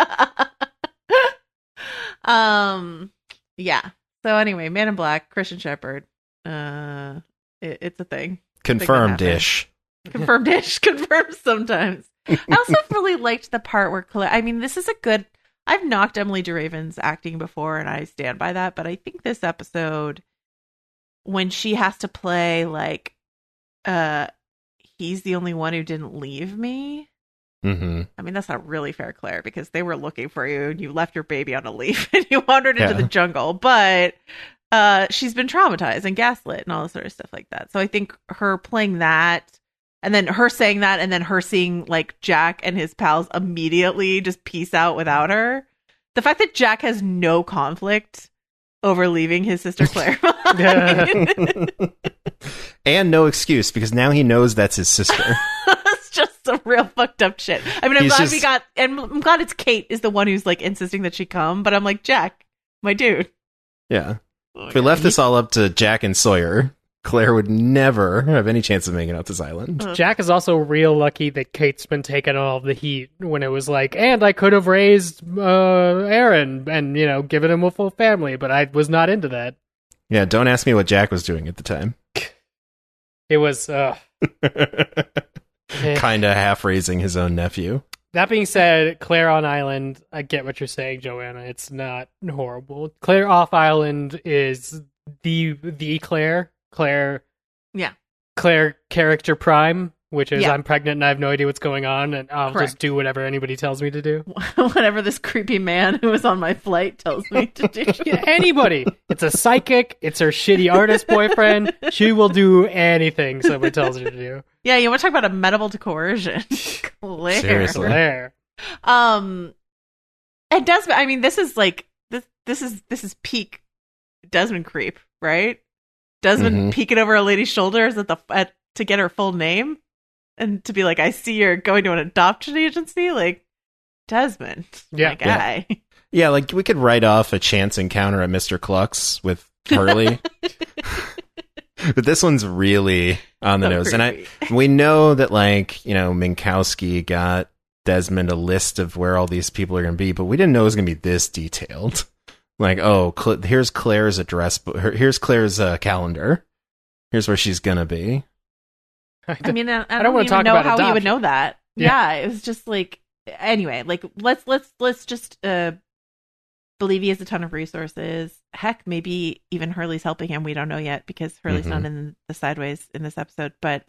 Yeah. So anyway, Man in Black, Christian Shepherd. It's a thing. Confirmed-ish. Confirmed-ish. Confirmed sometimes. I also really liked the part where Claire... I mean, this is a good... I've knocked Emily DeRaven's acting before, and I stand by that, but I think this episode, when she has to play, like, he's the only one who didn't leave me. Mm-hmm. I mean, that's not really fair, Claire, because they were looking for you, and you left your baby on a leaf, and you wandered into the jungle, but... she's been traumatized and gaslit and all this sort of stuff like that. So I think her playing that, and then her saying that, and then her seeing like Jack and his pals immediately just peace out without her. The fact that Jack has no conflict over leaving his sister Claire behind. And no excuse, because now he knows that's his sister. It's just some real fucked up shit. I mean, I'm glad it's Kate is the one who's like insisting that she come, but I'm like, Jack, my dude. Yeah. If we left this all up to Jack and Sawyer, Claire would never have any chance of making it out this island. Jack is also real lucky that Kate's been taking all of the heat when it was like, and I could have raised Aaron and, given him a full family, but I was not into that. Yeah, don't ask me what Jack was doing at the time. It was... kind of half raising his own nephew. That being said, Claire on Island, I get what you're saying, Joanna. It's not horrible. Claire off Island is the Claire. Yeah. Claire character prime, which is Yeah. I'm pregnant and I have no idea what's going on, and I'll Correct. just do whatever anybody tells me to do. Whatever this creepy man who was on my flight tells me to do. Yeah, anybody. It's a psychic. It's her shitty artist boyfriend. She will do anything someone tells her to do. Yeah, you want to talk about amenable to coercion? Claire. Seriously. Claire. And Desmond. I mean, this is like this is peak Desmond creep, right? Desmond peeking over a lady's shoulders to get her full name, and to be like, "I see you're going to an adoption agency." Like, Desmond, Yeah. my guy. Yeah, like we could write off a chance encounter at Mr. Cluck's with Hurley. But this one's really on the So nose. And creepy. we know that, like, you know, Minkowski got Desmond a list of where all these people are going to be, but we didn't know it was going to be this detailed. Like, oh, here's Claire's address, here's Claire's calendar. Here's where she's going to be. I mean, I don't don't wanna even talk know about how he would adoption. know that. Yeah. Yeah, it was just like, anyway, like let's just believe he has a ton of resources. Heck, maybe even Hurley's helping him. We don't know yet because Hurley's not in the sideways in this episode. But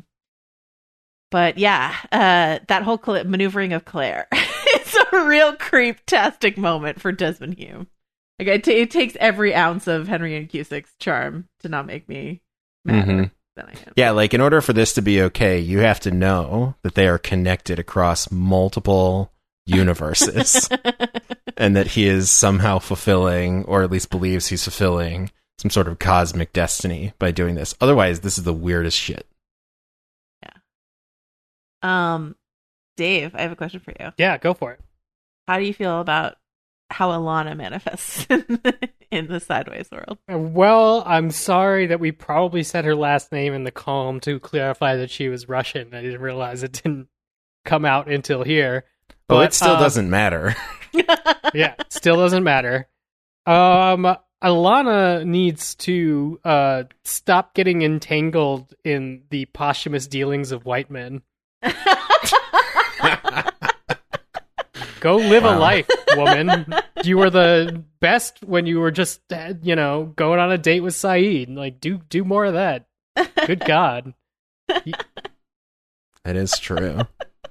yeah, that whole maneuvering of Claire, it's a real creep-tastic moment for Desmond Hume. Like it takes every ounce of Henry and Cusick's charm to not make me madder than I am. Yeah, like in order for this to be okay, you have to know that they are connected across multiple universes and that he is somehow fulfilling, or at least believes he's fulfilling, some sort of cosmic destiny by doing this. Otherwise, this is the weirdest shit. Dave, I have a question for you. Yeah, go for it. How do you feel about how Alana manifests in the sideways world? Well, I'm sorry that we probably said her last name in the column to clarify that she was Russian. I didn't realize it didn't come out until here. Well, But, it still doesn't matter. Yeah, still doesn't matter. Alana needs to stop getting entangled in the posthumous dealings of white men. Go live a life, woman. You were the best when you were just, going on a date with Saeed. Like, do more of that. Good God. It is true.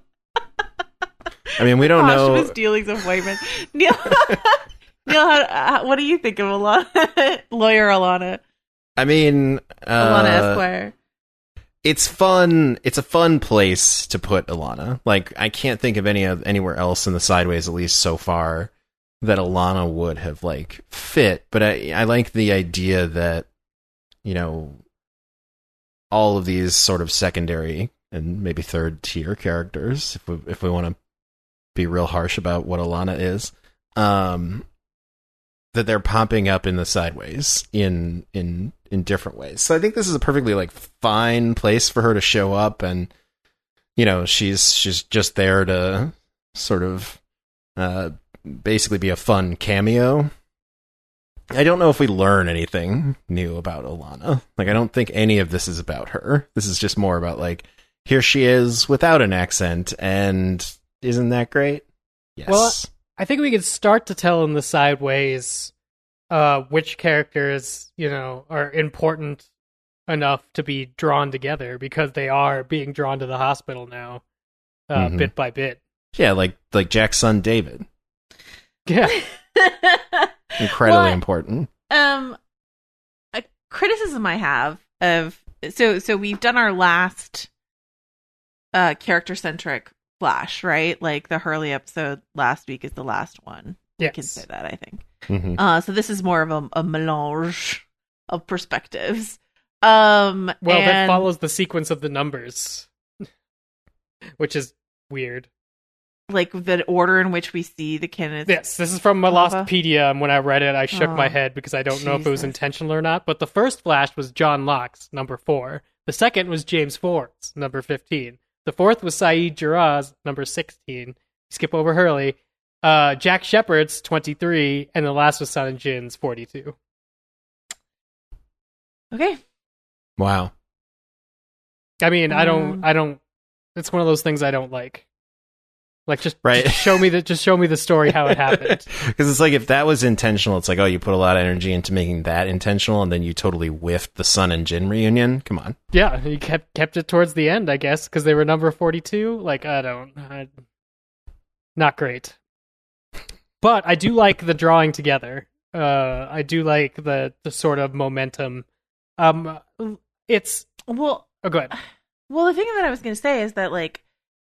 I mean, we don't Posthumous know. dealings of white men. Neil, what do you think of Alana? Lawyer Alana. I mean, Alana Esquire. it's fun. It's a fun place to put Alana. Like, I can't think of anywhere else in the Sideways, at least so far, that Alana would have like fit. But I like the idea that, all of these sort of secondary and maybe third tier characters, if we want to be real harsh about what Alana is, that they're popping up in the Sideways in different ways. So I think this is a perfectly like fine place for her to show up, and she's just there to sort of basically be a fun cameo. I don't know if we learn anything new about Alana. Like, I don't think any of this is about her. This is just more about like, here she is without an accent, and isn't that great? Yes. Well, I think we could start to tell in the Sideways which characters, are important enough to be drawn together, because they are being drawn to the hospital now, bit by bit. Yeah, like Jack's son David. Yeah. Incredibly important. A criticism I have of so we've done our last character centric Flash, right? Like the Hurley episode last week is the last one. Yes. I can say that, I think. Mm-hmm. So this is more of a melange of perspectives. That follows the sequence of the numbers, which is weird. Like the order in which we see the candidates. Yes, this is from Lostpedia, and when I read it, I shook my Oh, head because I don't know if it was Jesus. intentional or not. But the first Flash was John Locke's, number 4. The second was James Ford's, number 15. The fourth was Saeed Jarrah's, number 16. Skip over Hurley. Jack Shepard's, 23. And the last was Sun and Jin's, 42. Okay. Wow. I mean, I don't It's one of those things I don't like. Like, just Right. show me the story how it happened. Because it's like, if that was intentional, it's like, oh, you put a lot of energy into making that intentional, and then you totally whiffed the Sun and Jin reunion. Come on. Yeah, he kept it towards the end, I guess, because they were number 42. Like, not great. But I do like the drawing together. I do like the sort of momentum. It's Well, oh, go ahead. well, the thing that I was going to say is that, like,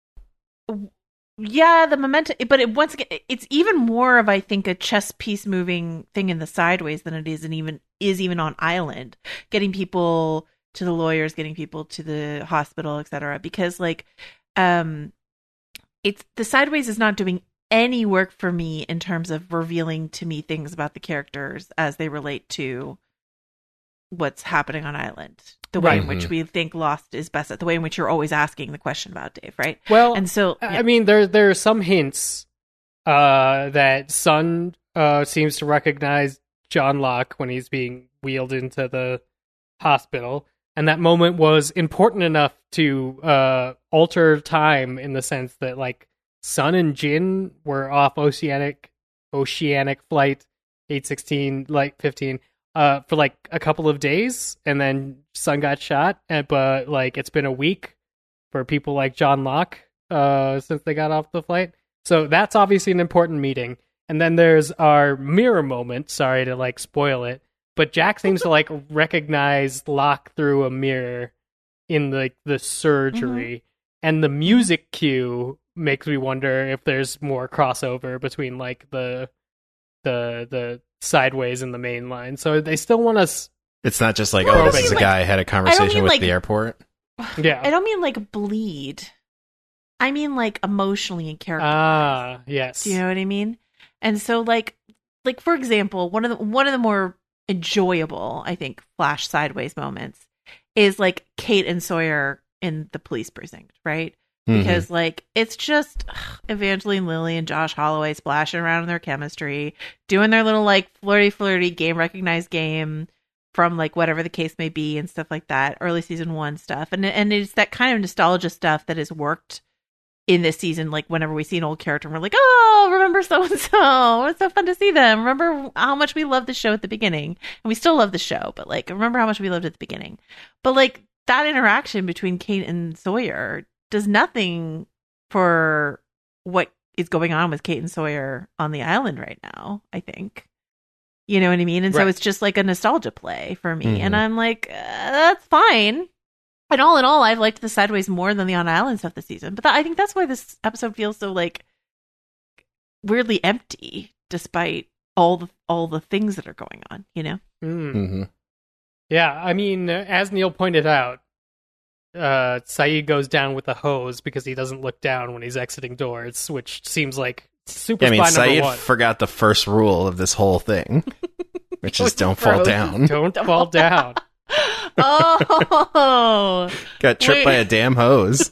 yeah, the momentum, but once again, it's even more of, I think, a chess piece moving thing in the sideways than it is even on Island. Getting people to the lawyers, getting people to the hospital, etc. Because, like, it's the sideways is not doing any work for me in terms of revealing to me things about the characters as they relate to what's happening on Island. The way in which we think Lost is best, the way in which you're always asking the question about Dave, right? Well, and so I mean, there are some hints that Sun seems to recognize John Locke when he's being wheeled into the hospital, and that moment was important enough to alter time in the sense that, like, Sun and Jin were off oceanic flight 816, like 15. For like a couple of days, and then Sun got shot. But like, it's been a week for people like John Locke since they got off the flight. So that's obviously an important meeting. And then there's our mirror moment. Sorry to like spoil it, but Jack seems to like recognize Locke through a mirror in like the surgery, and the music cue makes me wonder if there's more crossover between like the sideways and the main line. So they still want us. It's not just like, Well, oh, this is a guy I had a conversation with like, at the airport. Yeah. I don't mean like bleed. I mean like emotionally and character. Ah, yes. Do you know what I mean? And so like for example, one of the more enjoyable, I think, Flash sideways moments is like Kate and Sawyer in the police precinct, right? Because like it's just Evangeline Lilly and Josh Holloway splashing around in their chemistry, doing their little like flirty game recognized game from like whatever the case may be and stuff like that, early season 1 stuff, and it's that kind of nostalgia stuff that has worked in this season. Like whenever we see an old character, and we're like, oh, remember so and so? It's so fun to see them. Remember how much we loved the show at the beginning, and we still love the show, but like remember how much we loved it at the beginning. But like that interaction between Kate and Sawyer does nothing for what is going on with Kate and Sawyer on the island right now, I think. You know what I mean? And so it's just like a nostalgia play for me. And I'm like, that's fine. And all in all, I've liked the sideways more than the on island stuff this season. But I think that's why this episode feels so like weirdly empty, despite all the things that are going on, you know? Yeah, I mean, as Neil pointed out, Sayid goes down with a hose because he doesn't look down when he's exiting doors, which seems like super spy number Sayid 1. forgot the first rule of this whole thing, which is don't fall down. Don't fall down. Oh! Got tripped by a damn hose.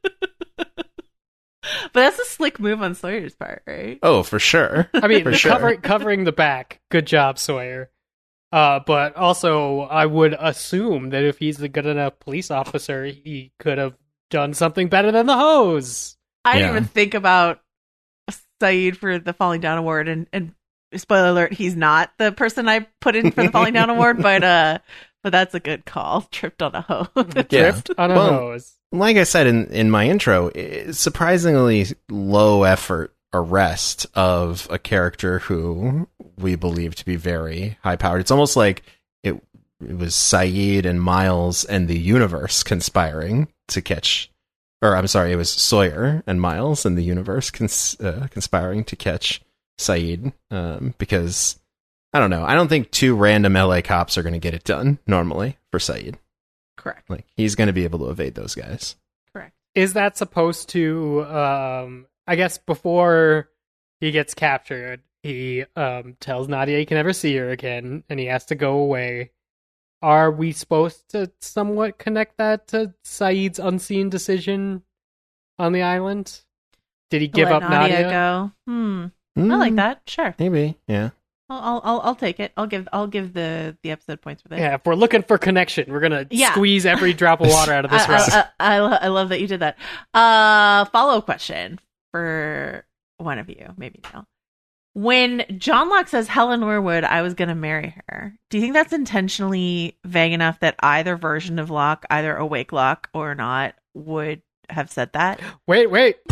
But that's a slick move on Sawyer's part, right? Oh, for sure. I mean, For sure. covering the back. Good job, Sawyer. But also, I would assume that if he's a good enough police officer, he could have done something better than the hose. I didn't even think about Sayid for the Falling Down Award, and spoiler alert, he's not the person I put in for the Falling Down Award, but that's a good call. Tripped on a hose. Tripped on a hose. Like I said in my intro, surprisingly low effort arrest of a character who we believe to be very high powered. It's almost like it was Sayid and Miles and the universe conspiring to catch, or I'm sorry, it was Sawyer and Miles and the universe conspiring to catch Sayid, because I don't know. I don't think 2 random LA cops are going to get it done normally for Sayid. Correct. Like, he's going to be able to evade those guys. Correct. Is that supposed to, I guess before he gets captured, he tells Nadia he can never see her again, and he has to go away. Are we supposed to somewhat connect that to Saeed's unseen decision on the island? Did he give Let up Nadia? go? I like that. Sure. Maybe, yeah. I'll take it. I'll give the episode points for that. Yeah, if we're looking for connection, we're gonna Yeah. squeeze every drop of water out of this round. I love that you did that. Follow question for one of you, maybe Neil. When John Locke says Helen Weirwood, I was gonna marry her, do you think that's intentionally vague enough that either version of Locke, either awake Locke or not, would have said that? Wait.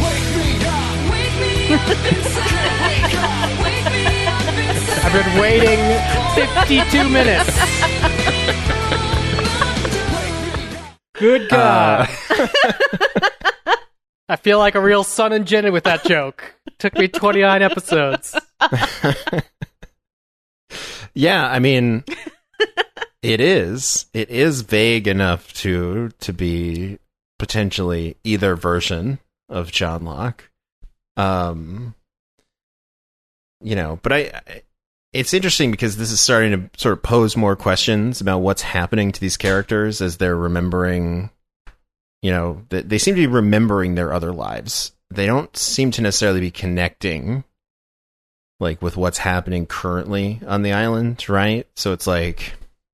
I've been waiting 52 minutes. Good God. I feel like a real son and Jenna with that joke. Took me 29 episodes. Yeah, I mean, it is vague enough to be potentially either version of John Locke. But it's interesting because this is starting to sort of pose more questions about what's happening to these characters as they're remembering, they seem to be remembering their other lives. They don't seem to necessarily be connecting, like, with what's happening currently on the island, right? So it's like,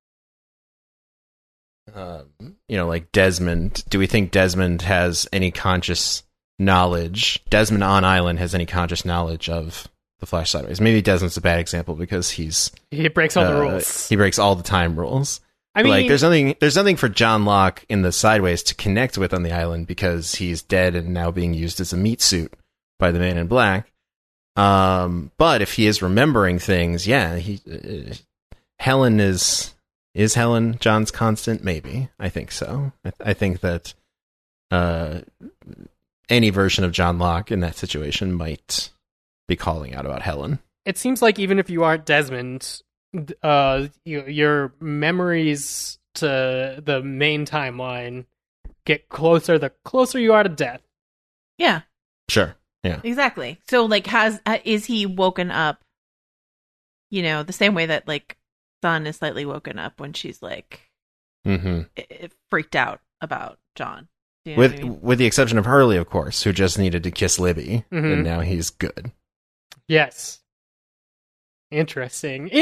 like Desmond. Do we think Desmond has any conscious knowledge? Desmond on island has any conscious knowledge of the Flash Sideways? Maybe Desmond's a bad example because he breaks all the rules. He breaks all the time rules. I mean, like, there's nothing for John Locke in the Sideways to connect with on the island because he's dead and now being used as a meat suit by the Man in Black. But if he is remembering things, yeah, Helen is Helen John's constant? Maybe. I think so. I think that any version of John Locke in that situation might be calling out about Helen. It seems like even if you aren't Desmond, your memories to the main timeline get closer the closer you are to death. Yeah. Sure. Yeah. Exactly. So, like, is he woken up, the same way that, like, Sun is slightly woken up when she's, like, freaked out about John. Do you know what I mean? With the exception of Hurley, of course, who just needed to kiss Libby, and now he's good. Yes. Interesting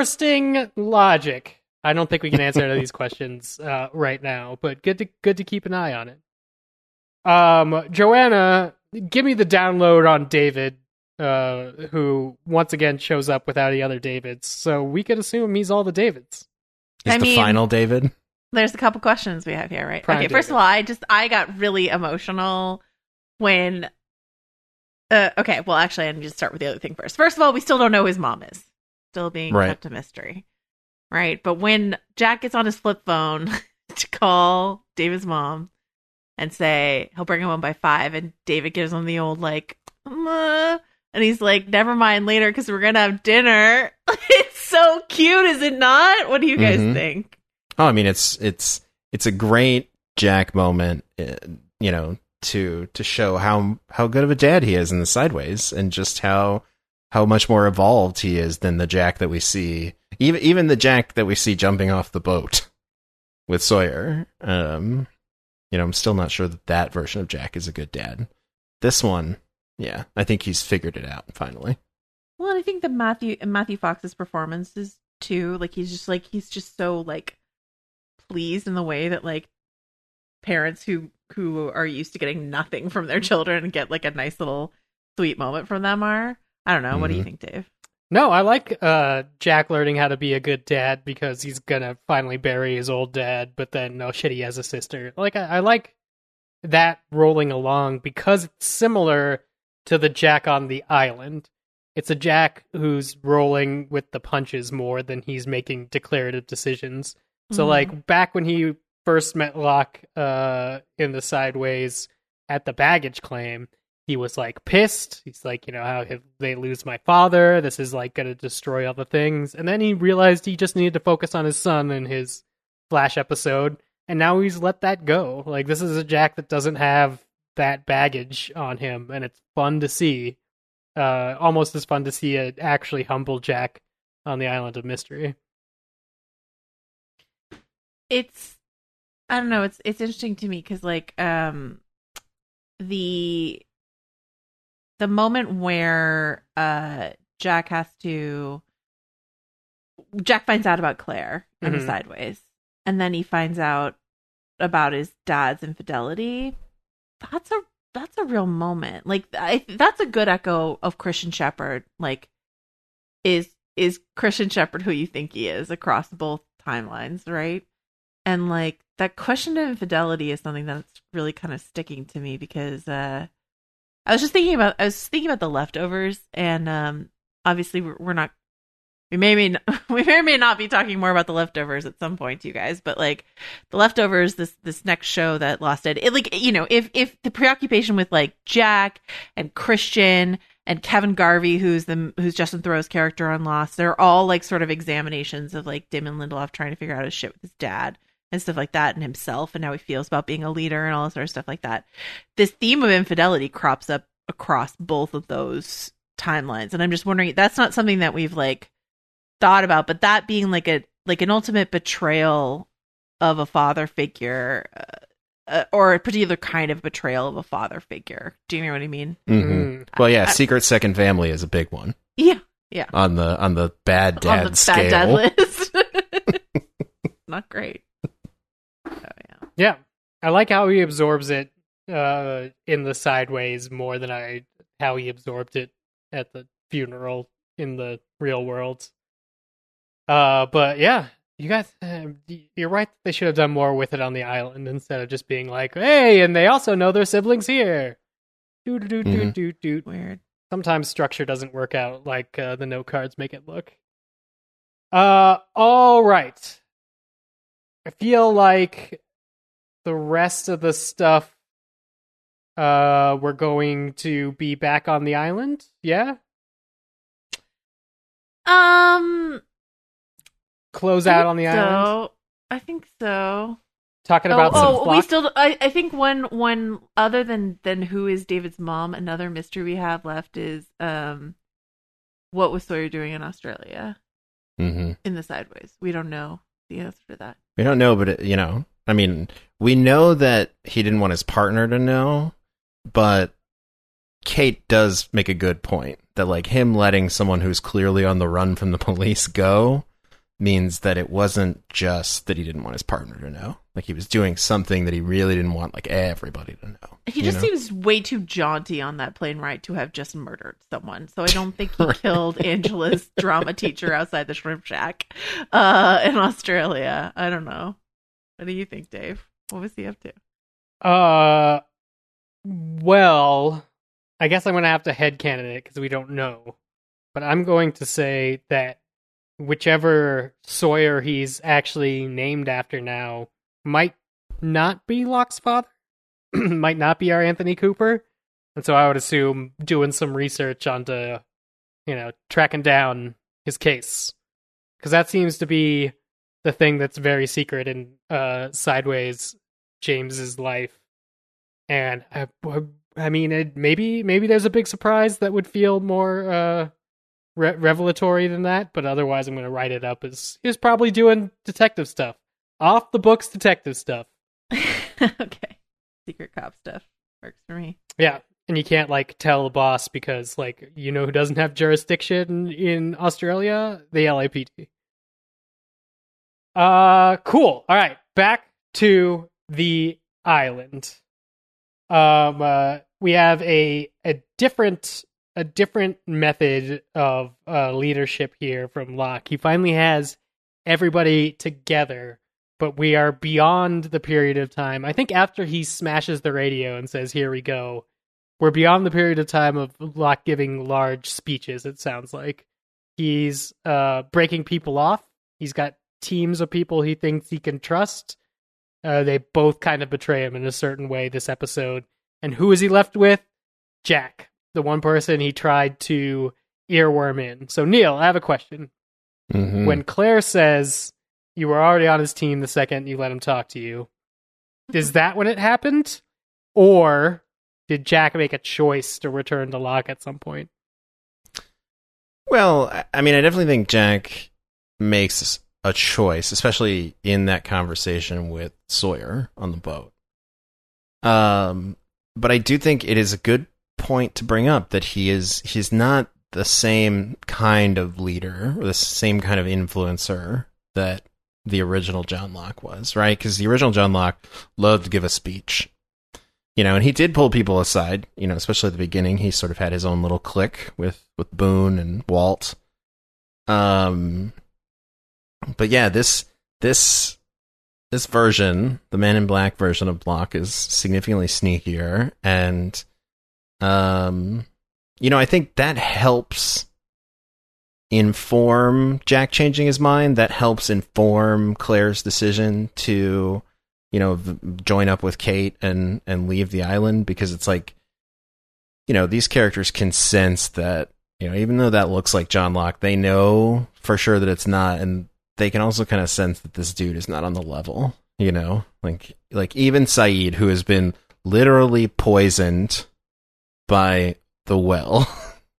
logic. I don't think we can answer any of these questions right now, but good to keep an eye on it. Joanna, give me the download on David, who once again shows up without any other Davids. So we could assume he's all the Davids. He's the final David. There's a couple questions we have here, right? Prime okay, David. first of all, I got really emotional when. Okay, well, actually, I need to start with the other thing first. First of all, we still don't know who his mom is. Still being kept a mystery, right? But when Jack gets on his flip phone to call David's mom and say he'll bring him home by 5, and David gives him the old, like, and he's like, never mind later because we're gonna have dinner. It's so cute, is it not? What do you guys think? Oh, I mean, it's a great Jack moment, to show how good of a dad he is in the Sideways, and just how much more evolved he is than the Jack that we see, even the Jack that we see jumping off the boat with Sawyer. I'm still not sure that version of Jack is a good dad. This one, yeah, I think he's figured it out finally. Well, and I think that Matthew Fox's performance is too, like, he's just so, like, pleased in the way that, like, parents who are used to getting nothing from their children and get, like, a nice little sweet moment from them are. I don't know. What do you think, Dave? No, I like Jack learning how to be a good dad because he's gonna finally bury his old dad, but then, oh shit, he has a sister. Like, I like that rolling along because it's similar to the Jack on the island. It's a Jack who's rolling with the punches more than he's making declarative decisions. So, like, back when he first met Locke in the Sideways at the baggage claim, he was, like, pissed. He's like, how they lose my father. This is, like, going to destroy all the things. And then he realized he just needed to focus on his son in his Flash episode. And now he's let that go. Like, this is a Jack that doesn't have that baggage on him. And it's fun to see. Almost as fun to see an actually humble Jack on the Island of Mystery. I don't know. It's interesting to me because, like, the moment where Jack has to Jack finds out about Claire and the Sideways, and then he finds out about his dad's infidelity. That's a real moment. Like, that's a good echo of Christian Shepherd. Like, is Christian Shepherd who you think he is across both timelines, right? And like that question of infidelity is something that's really kind of sticking to me because I was thinking about The Leftovers, and obviously we may or may not be talking more about The Leftovers at some point, you guys, but like The Leftovers, this next show that Lost Ed, it, like, you know, if the preoccupation with like Jack and Christian and Kevin Garvey, who's Justin Theroux's character on Lost, they're all like sort of examinations of like Damon Lindelof trying to figure out his shit with his dad and stuff like that, and himself and how he feels about being a leader and all this sort of stuff like that. This theme of infidelity crops up across both of those timelines, and I'm just wondering, that's not something that we've like thought about, but that being like an ultimate betrayal of a father figure, or a particular kind of betrayal of a father figure. Do you know what I mean? Mm-hmm. Well, yeah, Secret Second Family is a big one. Yeah. On the bad dad on the scale. Bad dad list. Not great. Oh, Yeah, I like how he absorbs it in the Sideways more than how he absorbed it at the funeral in the real world. But yeah, you guys, you're right. They should have done more with it on the island instead of just being like, "Hey, and they also know their siblings here." Weird. Sometimes structure doesn't work out like the note cards make it look. All right. I feel like the rest of the stuff, we're going to be back on the island. Yeah. Close out on the island. I think so. Talking about we still. I think one other than who is David's mom. Another mystery we have left is what was Sawyer doing in Australia? Mm-hmm. In the Sideways, we don't know the answer to that. We don't know, but I mean, we know that he didn't want his partner to know, but Kate does make a good point that like him letting someone who's clearly on the run from the police go means that it wasn't just that he didn't want his partner to know. Like he was doing something that he really didn't want like everybody to know. He just seems way too jaunty on that plane ride to have just murdered someone. So I don't think he killed Angela's drama teacher outside the shrimp shack in Australia. I don't know. What do you think, Dave? What was he up to? Well, I guess I'm going to have to headcanon it because we don't know. But I'm going to say that whichever Sawyer he's actually named after now might not be Locke's father, might not be our Anthony Cooper. And so I would assume doing some research onto, tracking down his case. Because that seems to be the thing that's very secret in Sideways James's life. And I mean, maybe there's a big surprise that would feel more revelatory than that, but otherwise I'm going to write it up as he was probably doing detective stuff. Off the books detective stuff. Okay. Secret cop stuff. Works for me. Yeah. And you can't, tell the boss because, who doesn't have jurisdiction in Australia? The LAPD. Cool. All right. Back to the island. We have a different method of leadership here from Locke. He finally has everybody together, but we are beyond the period of time. I think after he smashes the radio and says, "Here we go," we're beyond the period of time of Locke giving large speeches, it sounds like. He's breaking people off. He's got teams of people he thinks he can trust. They both kind of betray him in a certain way this episode. And who is he left with? Jack, the one person he tried to earworm in. So, Neil, I have a question. Mm-hmm. When Claire says you were already on his team the second you let him talk to you, is that when it happened? Or did Jack make a choice to return to Locke at some point? Well, I mean, I definitely think Jack makes a choice, especially in that conversation with Sawyer on the boat. But I do think it is a good point to bring up that he's not the same kind of leader, or the same kind of influencer that the original John Locke was, right? Because the original John Locke loved to give a speech, and he did pull people aside, especially at the beginning. He sort of had his own little clique with Boone and Walt. But yeah, this version, the Man in Black version of Locke, is significantly sneakier, and I think that helps inform Jack changing his mind. That helps inform Claire's decision to, join up with Kate and leave the island, because it's like, these characters can sense that, even though that looks like John Locke, they know for sure that it's not, and they can also kind of sense that this dude is not on the level, like even Saeed, who has been literally poisoned by the well.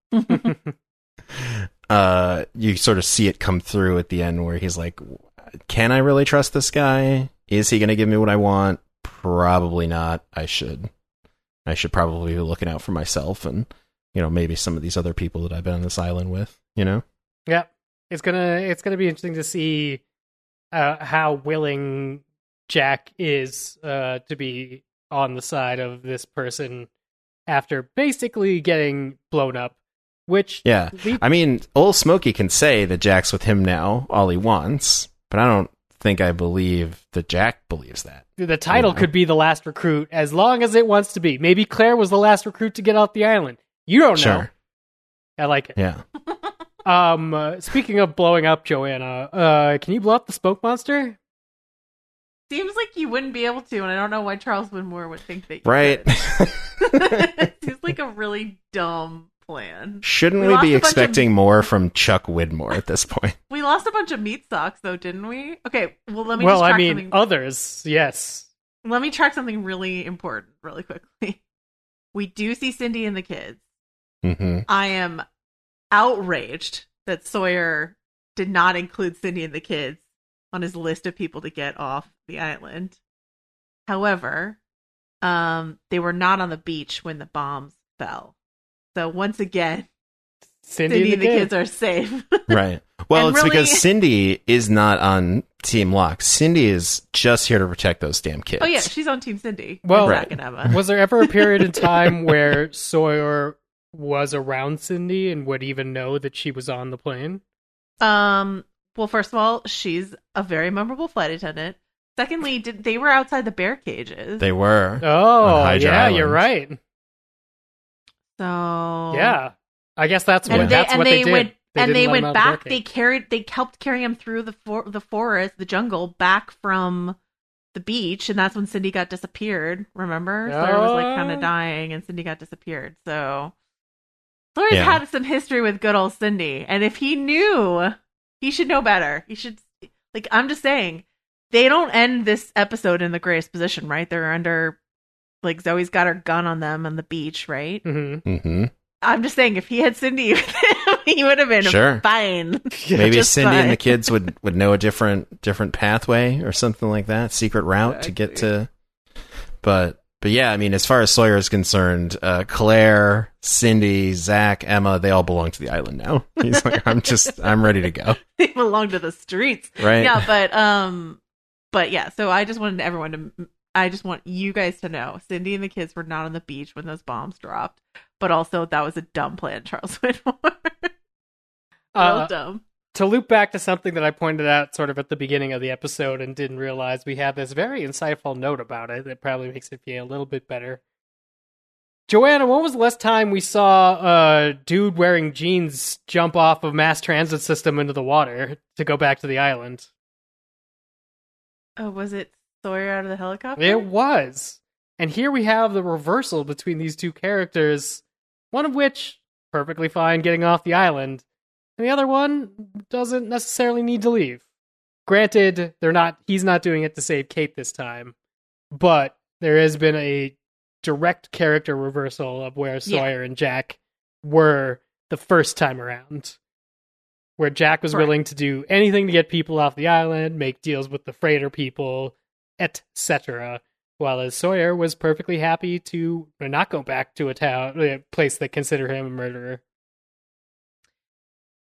You sort of see it come through at the end where he's like, can I really trust this guy? Is he going to give me what I want? Probably not. I should probably be looking out for myself and, maybe some of these other people that I've been on this island with, Yeah. It's gonna be interesting to see how willing Jack is to be on the side of this person after basically getting blown up. Which, yeah, I mean, old Smokey can say that Jack's with him now all he wants, but I don't think I believe that Jack believes that. The title could be The Last Recruit, as long as it wants to be. Maybe Claire was the last recruit to get off the island. You don't know. Sure. I like it. Yeah. Speaking of blowing up, Joanna, can you blow up the smoke monster? Seems like you wouldn't be able to, and I don't know why Charles Widmore would think that you right. could. Seems like a really dumb plan. Shouldn't we be expecting more from Chuck Widmore at this point? We lost a bunch of meat socks, though, didn't we? Okay, well, let me Well, just I mean, something. others, yes. Let me track something really important really quickly. We do see Cindy and the kids. Mm-hmm. I am outraged that Sawyer did not include Cindy and the kids on his list of people to get off the island. However, they were not on the beach when the bombs fell. So once again, Cindy and the kids are safe. Right. Well, And it's really- because Cindy is not on Team Locke. Cindy is just here to protect those damn kids. Oh yeah, she's on Team Cindy. Well, Zach and Emma. Was there ever a period in time where Sawyer was around Cindy and would even know that she was on the plane? Well, first of all, she's a very memorable flight attendant. Secondly, they were outside the bear cages. They were. Oh, on Hydra yeah, Island. you're right. So Yeah, I guess that's what and they did. went didn't they let went him out of back. the They barricade. helped carry him through the forest, the jungle, back from the beach, and that's when Cindy got disappeared. Remember, Sawyer was like kind of dying, and Cindy got disappeared. So Sawyer's had some history with good old Cindy, and if he knew, he should know better. He should, like, I'm just saying, they don't end this episode in the greatest position, right? They're under, like, Zoe's got her gun on them on the beach, right? Mm-hmm. Mm-hmm. I'm just saying, if he had Cindy with him, he would have been Sure. fine. Maybe Just Cindy and fine. the kids would know a different pathway or something like that, secret route to get to. But yeah, I mean, as far as Sawyer is concerned, Claire, Cindy, Zach, Emma, they all belong to the island now. He's like, I'm ready to go. They belong to the streets. Right. Yeah, but yeah, so I just wanted I just want you guys to know, Cindy and the kids were not on the beach when those bombs dropped, but also that was a dumb plan, Charles Widmore. Real dumb. To loop back to something that I pointed out sort of at the beginning of the episode and didn't realize, we had this very insightful note about it that probably makes it feel a little bit better. Joanna, when was the last time we saw a dude wearing jeans jump off of mass transit system into the water to go back to the island? Oh, was it Sawyer out of the helicopter? It was. And here we have the reversal between these two characters, one of which perfectly fine getting off the island, and the other one doesn't necessarily need to leave. Granted, he's not doing it to save Kate this time, but there has been a direct character reversal of where Sawyer and Jack were the first time around. Where Jack was willing to do anything to get people off the island, make deals with the freighter people, etc. While as Sawyer was perfectly happy to not go back to a place that consider him a murderer.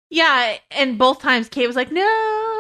Yeah, and both times Kate was like, "No,"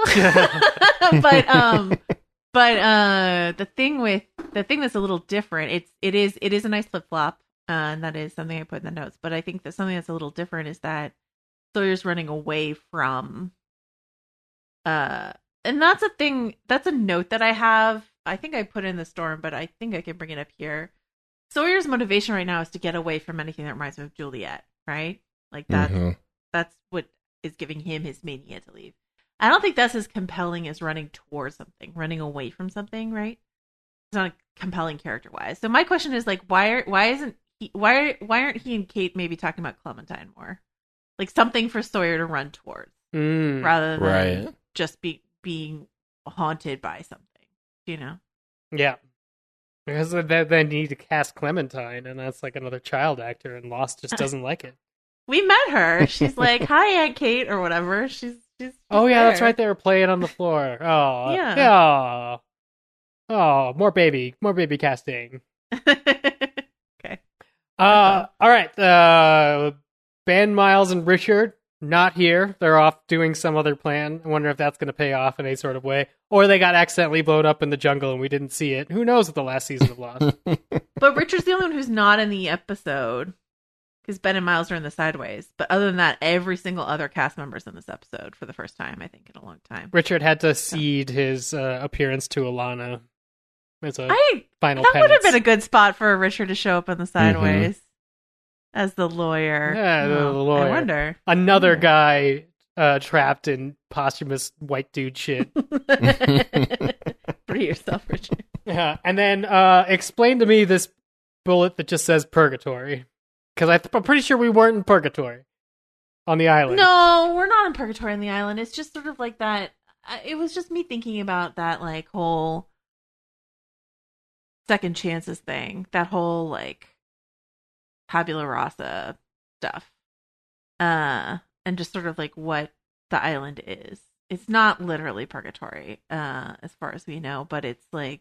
but the thing that's a little different, it is a nice flip flop, and that is something I put in the notes. But I think that something that's a little different is that Sawyer's running away from, and that's a thing. That's a note that I have. I think I put in the storm, but I think I can bring it up here. Sawyer's motivation right now is to get away from anything that reminds him of Juliet, right? Like that. Mm-hmm. That's what is giving him his mania to leave. I don't think that's as compelling as running towards something, running away from something, right? It's not compelling character wise. So my question is like, why aren't he and Kate maybe talking about Clementine more? Like something for Sawyer to run towards, rather than just being haunted by something, you know? Yeah. Because they need to cast Clementine, and that's like another child actor, and Lost just doesn't like it. We met her. She's like, "Hi, Aunt Kate," or whatever. She's oh yeah, there. that's right. They were playing on the floor. Oh Yeah. Oh, more baby casting. Okay. All right. Ben, Miles, and Richard not here. They're off doing some other plan. I wonder if that's going to pay off in any sort of way, or they got accidentally blown up in the jungle and we didn't see it. Who knows with the last season of Lost? But Richard's the only one who's not in the episode. Because Ben and Miles are in the sideways. But other than that, every single other cast member's in this episode for the first time, I think, in a long time. Richard had to cede his appearance to Alana as a final That would have penance. been a good spot for Richard to show up in the sideways as the lawyer. Yeah, the lawyer. I wonder. Another guy trapped in posthumous white dude shit. Free yourself, Richard. Yeah, and then explain to me this bullet that just says purgatory. Because I'm pretty sure we weren't in purgatory on the island. No, we're not in purgatory on the island. It's just sort of like that. It was just me thinking about that, like, whole second chances thing. That whole, like, tabula rasa stuff. And just sort of like what the island is. It's not literally purgatory, as far as we know, but it's like,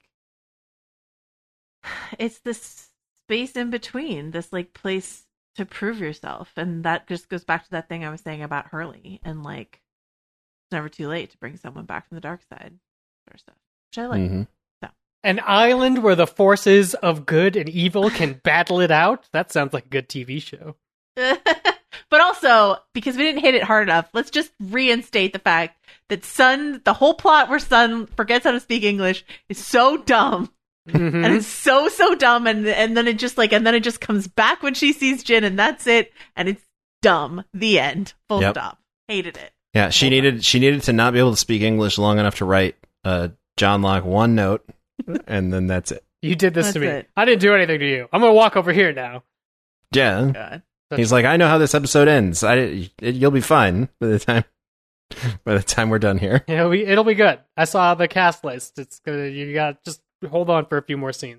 it's this space in between, this like place to prove yourself. And that just goes back to that thing I was saying about Hurley, and like, it's never too late to bring someone back from the dark side, sort of stuff, which I like. Mm-hmm. So. An island where the forces of good and evil can battle it out? That sounds like a good TV show. But also, because we didn't hit it hard enough, let's just reinstate the fact that Sun, the whole plot where Sun forgets how to speak English, is so dumb. Mm-hmm. And it's so dumb, and then it just comes back when she sees Jin, and that's it, and it's dumb. The end. Full stop. Hated it. Yeah, she needed to not be able to speak English long enough to write John Locke one note, and then that's it. You did this That's to me. it. I didn't do anything to you. I'm gonna walk over here now. Yeah, God. he's like, I know how this episode ends. You'll be fine by the time we're done here. It'll be good. I saw the cast list. It's gonna. You got just hold on for a few more scenes.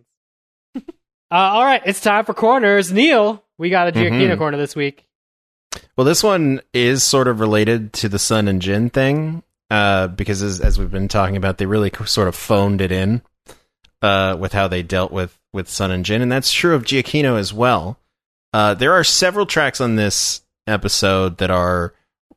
All right, it's time for corners. Neil, we got a Giacchino corner this week. Well, this one is sort of related to the Sun and Jin thing, because as we've been talking about, they really sort of phoned it in with how they dealt with Sun and Jin, and that's true of Giacchino as well. There are several tracks on this episode that are,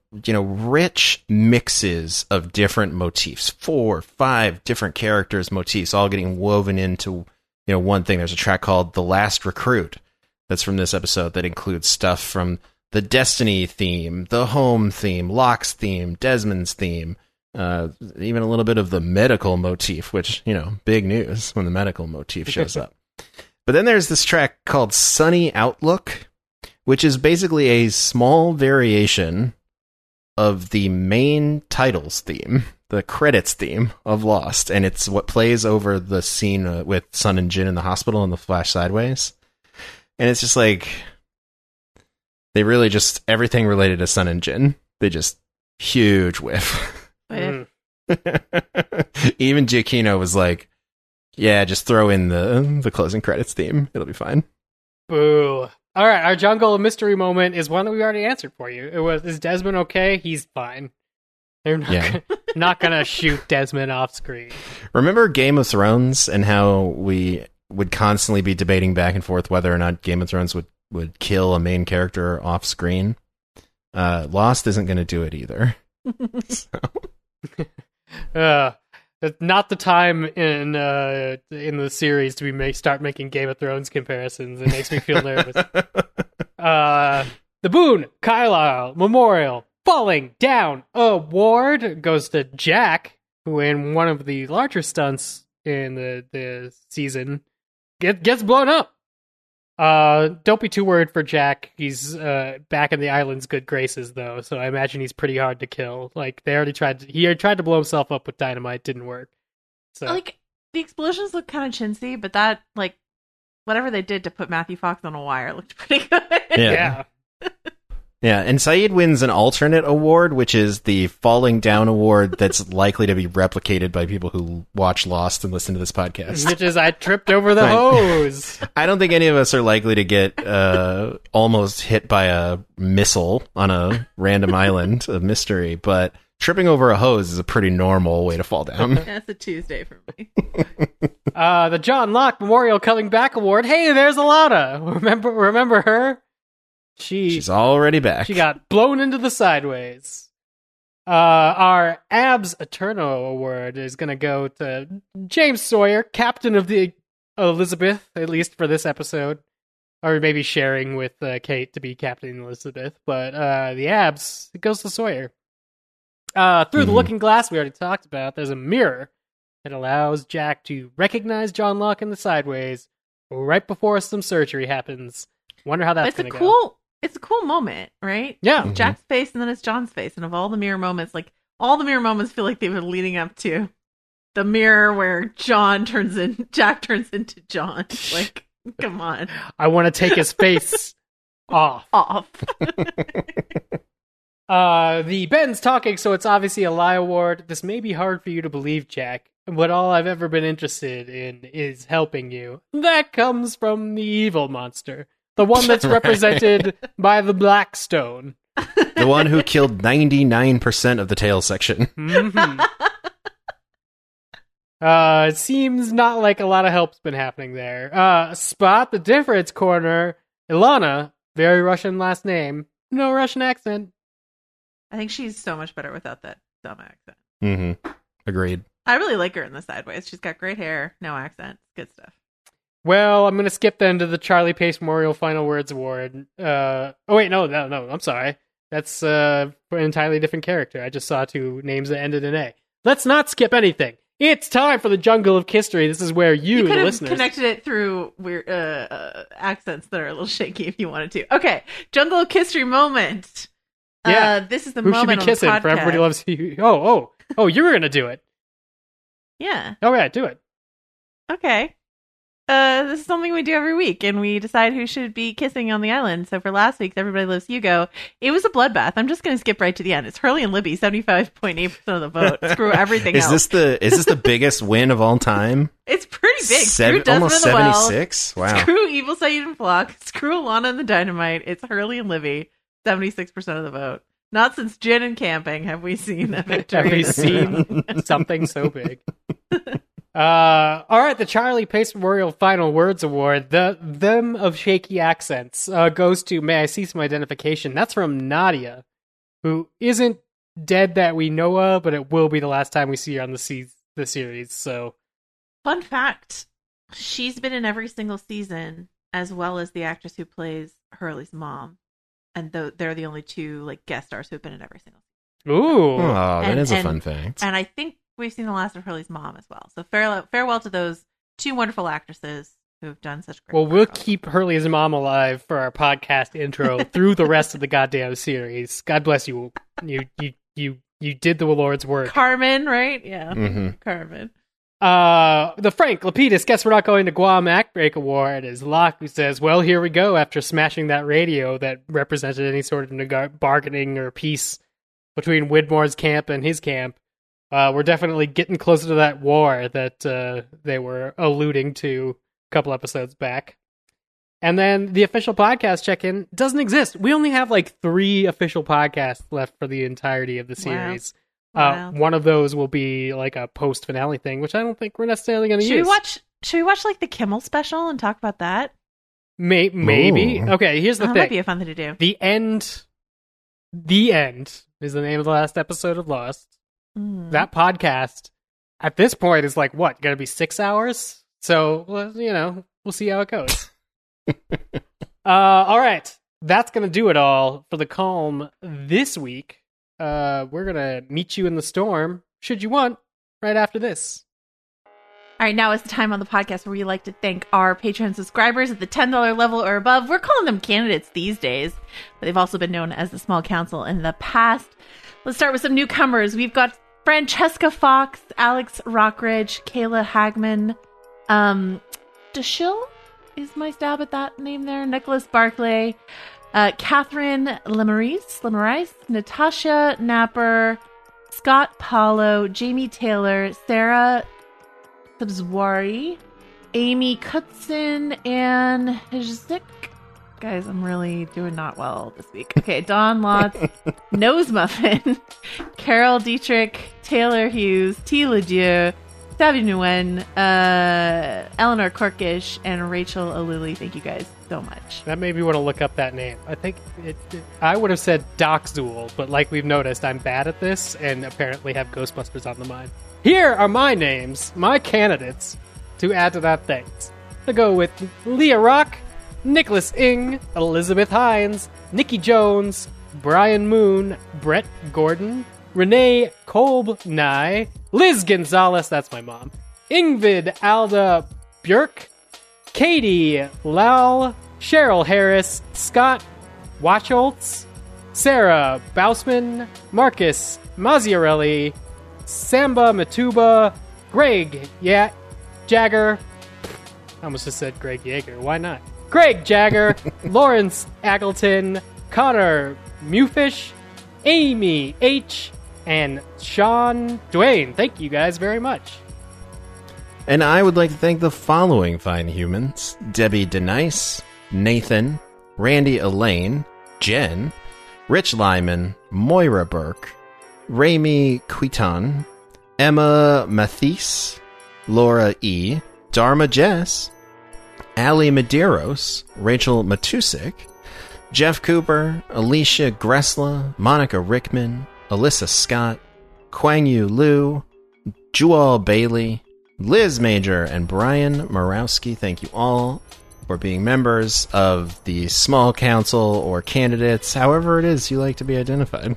rich mixes of different motifs, 4 or 5 different characters' motifs, all getting woven into, one thing. There's a track called "The Last Recruit" that's from this episode that includes stuff from the Destiny theme, the Home theme, Locke's theme, Desmond's theme, even a little bit of the medical motif, which, big news when the medical motif shows up. But then there's this track called "Sunny Outlook," which is basically a small variation of the main titles theme, the credits theme of Lost, and it's what plays over the scene with Sun and Jin in the hospital and the flash sideways. And it's just like, they really just, everything related to Sun and Jin, they just, huge whiff. Whiff. Even Giacchino was like, yeah, just throw in the closing credits theme. It'll be fine. Boo. All right, our jungle mystery moment is one that we already answered for you. It was, is Desmond okay? He's fine. They're not gonna shoot Desmond off screen. Remember Game of Thrones and how we would constantly be debating back and forth whether or not Game of Thrones would kill a main character off screen? Lost isn't going to do it either. It's not the time in the series to start making Game of Thrones comparisons. It makes me feel nervous. The Boone Carlisle Memorial Falling Down Award goes to Jack, who in one of the larger stunts in the season gets blown up. Don't be too worried for Jack. He's back in the island's good graces, though, so I imagine he's pretty hard to kill. Like, he tried to blow himself up with dynamite, didn't work. So, like, the explosions look kind of chintzy, but that, like, whatever they did to put Matthew Fox on a wire looked pretty good. Yeah. Yeah, and Saeed wins an alternate award, which is the Falling Down Award that's likely to be replicated by people who watch Lost and listen to this podcast. Which is, I tripped over the hose. I don't think any of us are likely to get almost hit by a missile on a random island of mystery, but tripping over a hose is a pretty normal way to fall down. That's a Tuesday for me. The John Locke Memorial Coming Back Award. Hey, there's Alana. Remember her? She's already back. She got blown into the sideways. Our Abs Eterno Award is going to go to James Sawyer, captain of the Elizabeth, at least for this episode. Or maybe sharing with Kate to be Captain Elizabeth. But the Abs, it goes to Sawyer. Through the looking glass we already talked about, there's a mirror that allows Jack to recognize John Locke in the sideways right before some surgery happens. Wonder how that's going to go. It's a cool moment, right? Yeah. Mm-hmm. Jack's face and then it's John's face. And of all the mirror moments, like, all the mirror moments feel like they've been leading up to the mirror where Jack turns into John. Like, come on. I want to take his face off. The Ben's talking, so it's obviously a lie award. This may be hard for you to believe, Jack, but all I've ever been interested in is helping you. That comes from the evil monster. The one that's represented by the Blackstone. The one who killed 99% of the tail section. Mm-hmm. It seems not like a lot of help's been happening there. Spot the difference corner. Ilana, very Russian last name. No Russian accent. I think she's so much better without that dumb accent. Mm-hmm. Agreed. I really like her in the sideways. She's got great hair, no accent. Good stuff. Well, I'm going to skip then to the Charlie Pace Memorial Final Words Award. No, I'm sorry. That's an entirely different character. I just saw two names that ended in A. Let's not skip anything. It's time for the Jungle of History. This is where you could the have listeners... connected it through weird accents that are a little shaky if you wanted to. Okay, Jungle of History moment. Yeah. This is the Who moment should be kissing on the for podcast. Everybody Loves You? Oh, you were going to do it. Yeah. Oh, yeah, do it. Okay. This is something we do every week, and we decide who should be kissing on the island. So for last week's Everybody Loves Hugo, it was a bloodbath. I'm just going to skip right to the end. It's Hurley and Libby, 75.8% of the vote. Screw everything else. Is this the biggest win of all time? It's pretty big. Screw Desmond almost and the Wells. 76? Wow. Screw Evil Saeed and Flock. Screw Alana and the Dynamite. It's Hurley and Libby, 76% of the vote. Not since Gin and Camping have we seen a victory. Have we seen something so big? All right, the Charlie Pace Memorial Final Words Award, them of shaky accents, goes to May I See Some Identification. That's from Nadia, who isn't dead that we know of, but it will be the last time we see her on the series. So, fun fact: she's been in every single season, as well as the actress who plays Hurley's mom, and they're the only two like guest stars who have been in every single season. Ooh, that is a fun fact. And I think we've seen the last of Hurley's mom as well. So farewell to those two wonderful actresses who have done such great work. We'll keep Hurley's mom alive for our podcast intro through the rest of the goddamn series. God bless you. You did the Lord's work. Carmen, right? Yeah. Mm-hmm. Carmen. The Frank Lapidus Guess We're Not Going to Guam Act Break Award is Locke, who says, well, here we go, after smashing that radio that represented any sort of bargaining or peace between Widmore's camp and his camp. We're definitely getting closer to that war that they were alluding to a couple episodes back. And then the official podcast check-in doesn't exist. We only have like 3 official podcasts left for the entirety of the series. Wow. One of those will be like a post-finale thing, which I don't think we're necessarily going to use. Should we watch like the Kimmel special and talk about that? Maybe. Ooh. Okay, here's the That thing. might be a fun thing to do. The end The End is the name of the last episode of Lost. That podcast, at this point, is like, what, gonna be 6 hours? So, well, we'll see how it goes. All right. That's gonna do it all for the Calm this week. We're gonna meet you in the storm, should you want, right after this. All right, now is the time on the podcast where we like to thank our Patreon subscribers at the $10 level or above. We're calling them candidates these days, but they've also been known as the Small Council in the past. Let's start with some newcomers. We've got Francesca Fox, Alex Rockridge, Kayla Hagman, Deshill is my stab at that name there, Nicholas Barclay, Catherine Lemarice, Natasha Napper, Scott Paulo, Jamie Taylor, Sarah Subzwari, Amy Kutson, and Hizzik. Guys, I'm really doing not well this week. Okay, Don Lotz, Nose Muffin, Carol Dietrich, Taylor Hughes, T. Ledieu, Savvy Nguyen, Eleanor Korkish, and Rachel O'Lily. Thank you guys so much. That made me want to look up that name. I think I would have said Doc Zool, but like we've noticed, I'm bad at this and apparently have Ghostbusters on the mind. Here are my names, my candidates, to add to that thanks. To go with Leah Rock, Nicholas Ng, Elizabeth Hines, Nikki Jones, Brian Moon, Brett Gordon, Renee Kolb-Nye, Liz Gonzalez, that's my mom, Ingvid Alda Björk, Katie Lal, Cheryl Harris, Scott Wacholtz, Sarah Bausman, Marcus Mazziarelli, Samba Matuba, Greg Jagger. I almost just said Greg Yeager. Why not? Greg Jagger, Lawrence Aggleton, Connor Mewfish, Amy H., and Sean Duane. Thank you guys very much. And I would like to thank the following fine humans: Debbie Denice, Nathan, Randy Elaine, Jen, Rich Lyman, Moira Burke, Rami Quiton, Emma Mathis, Laura E., Dharma Jess, Ali Medeiros, Rachel Matusik, Jeff Cooper, Alicia Gressla, Monica Rickman, Alyssa Scott, Kwang Yu Liu, Jewel Bailey, Liz Major, and Brian Morawski. Thank you all for being members of the Small Council or candidates, however it is you like to be identified.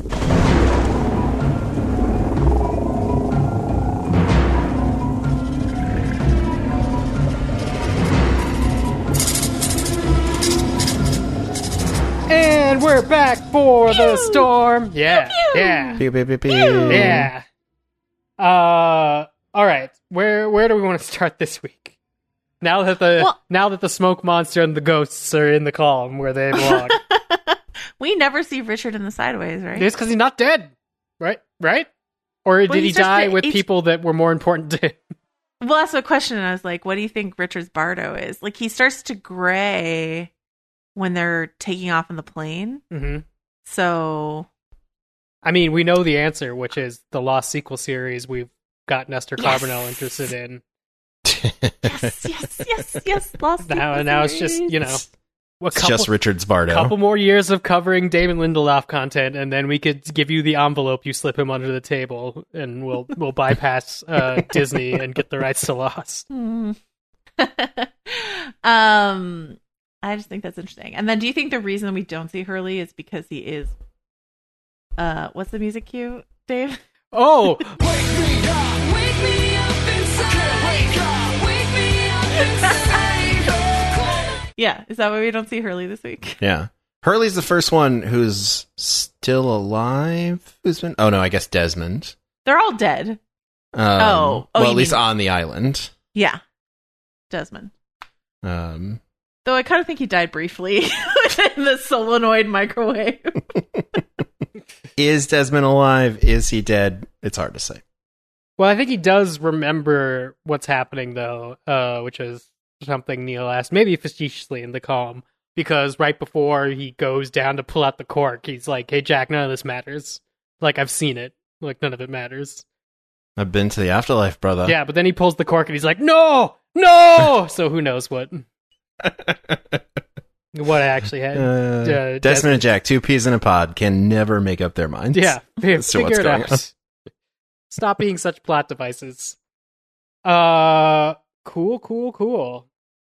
And we're back for the storm. Yeah, yeah. Pew, pew, pew, pew. Yeah. All right. Where do we want to start this week? Now that the smoke monster and the ghosts are in the calm where they belong. We never see Richard in the Sideways, right? It's because he's not dead, right? Or did he die with people that were more important to him? Well, that's the question. And I was like, what do you think Richard's Bardo is? Like, he starts to gray when they're taking off in the plane. Mm-hmm. So, I mean, we know the answer, which is the Lost sequel series we've got Nestor Carbonell interested in. yes. Lost now it's just, it's just Richard's Bardo. A couple more years of covering Damon Lindelof content, and then we could give you the envelope, you slip him under the table, and we'll bypass Disney and get the rights to Lost. I just think that's interesting. And then do you think the reason we don't see Hurley is because he is what's the music cue, Dave? Oh, Wake me up inside. Wake me up inside. Yeah, is that why we don't see Hurley this week? Yeah. Hurley's the first one who's still alive. I guess Desmond. They're all dead. Well, at least on the island. Yeah. Desmond. Though I kind of think he died briefly in the solenoid microwave. Is Desmond alive? Is he dead? It's hard to say. Well, I think he does remember what's happening, though, which is something Neil asked, maybe facetiously in the calm, because right before he goes down to pull out the cork, he's like, hey, Jack, none of this matters. Like, I've seen it. Like, none of it matters. I've been to the afterlife, brother. Yeah, but then he pulls the cork and he's like, no! So who knows what? what actually had. Desmond and Jack, two peas in a pod, can never make up their minds. Yeah, As to what's figure it going out. on. Stop being such plot devices. Cool.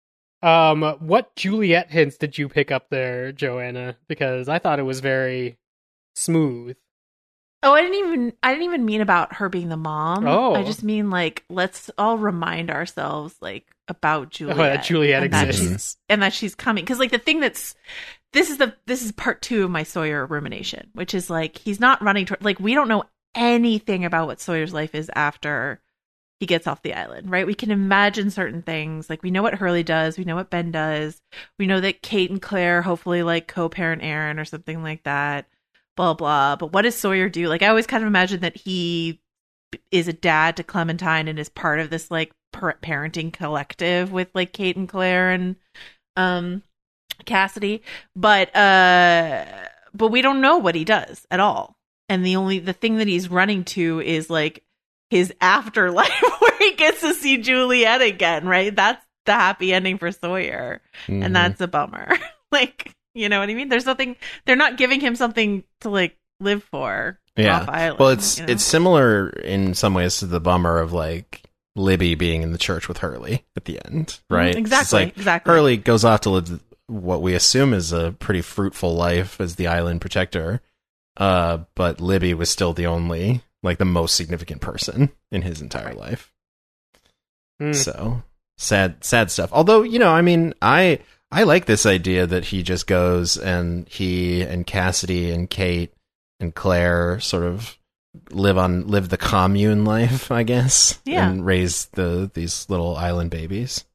What Juliet hints did you pick up there, Joanna? Because I thought it was very smooth. Oh, I didn't even mean about her being the mom. Oh. I just mean like let's all remind ourselves like about Juliet. That Juliet and that exists. she's coming, because like the thing this is part 2 of my Sawyer rumination, which is like he's not running toward, like we don't know anything about what Sawyer's life is after he gets off the island, right? We can imagine certain things. Like we know what Hurley does, we know what Ben does, we know that Kate and Claire hopefully like co-parent Aaron or something like that. Blah blah. But what does Sawyer do? Like I always kind of imagine that he is a dad to Clementine and is part of this like parenting collective with like Kate and Claire and Cassidy. But we don't know what he does at all. And the thing that he's running to is like his afterlife where he gets to see Juliet again, right? That's the happy ending for Sawyer. Mhm. And that's a bummer. Like, you know what I mean? There's nothing, they're not giving him something to like live for. Off Island, well, it's you know? it's similar in some ways to the bummer of like Libby being in the church with Hurley at the end, right? Exactly, It's like exactly. Hurley goes off to live what we assume is a pretty fruitful life as the island protector, but Libby was still the only, like, the most significant person in his entire life. So sad stuff. Although, you know, I mean, I like this idea that he just goes and he and Cassidy and Kate and Claire sort of live the commune life, I guess, Yeah. and raise these little island babies.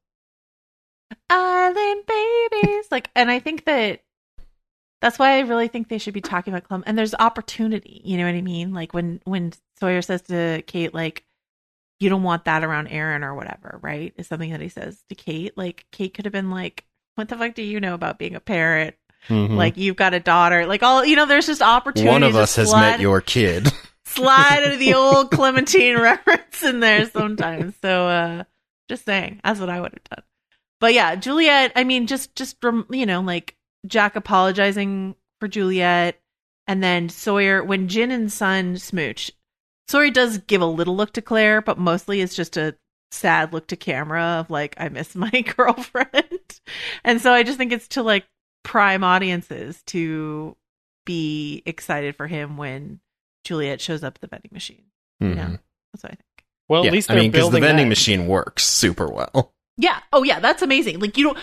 Island babies. Like, and I think that's why I really think they should be talking about Clem. And there's opportunity, you know what I mean? Like when Sawyer says to Kate, like, you don't want that around Aaron or whatever, right? Is something that he says to Kate. Like, Kate could have been like, what the fuck do you know about being a parent? Mhm. Like, you've got a daughter. Like, all, you know, there's just opportunity. One of to us has slide- met your kid. slide the old Clementine reference in there sometimes. So, just saying, that's what I would have done. But yeah, Juliet, I mean, just, you know, like Jack apologizing for Juliet, and then Sawyer, when Jin and Sun smooch, Sawyer does give a little look to Claire, but mostly it's just a sad look to camera of like, I miss my girlfriend. And so I just think it's to like prime audiences to be excited for him when Juliet shows up at the vending machine. Mhm. Yeah, that's what I think. Well, Yeah, at least I they're mean, because the building vending that. machine works super well. Yeah. Oh, yeah. That's amazing. Like you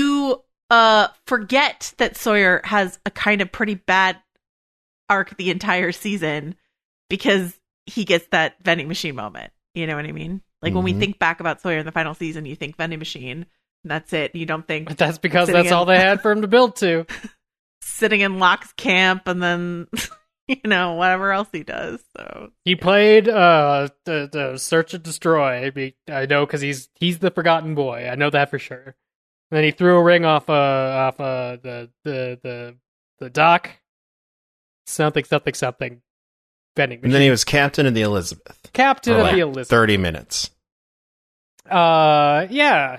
forget that Sawyer has a kind of pretty bad arc the entire season because he gets that vending machine moment. You know what I mean? Like when we Mhm. think back about Sawyer in the final season, you think vending machine. And that's it. You don't think But that's because Sitting that's in- all they had for him to build to. sitting in Locke's camp and then you know whatever else he does. So He played the Search and Destroy. I know because he's the forgotten boy. I know that for sure. And then he threw a ring off the dock. Something vending machine. And then he was captain of the Elizabeth. Captain for of like the Elizabeth. 30 minutes. Yeah.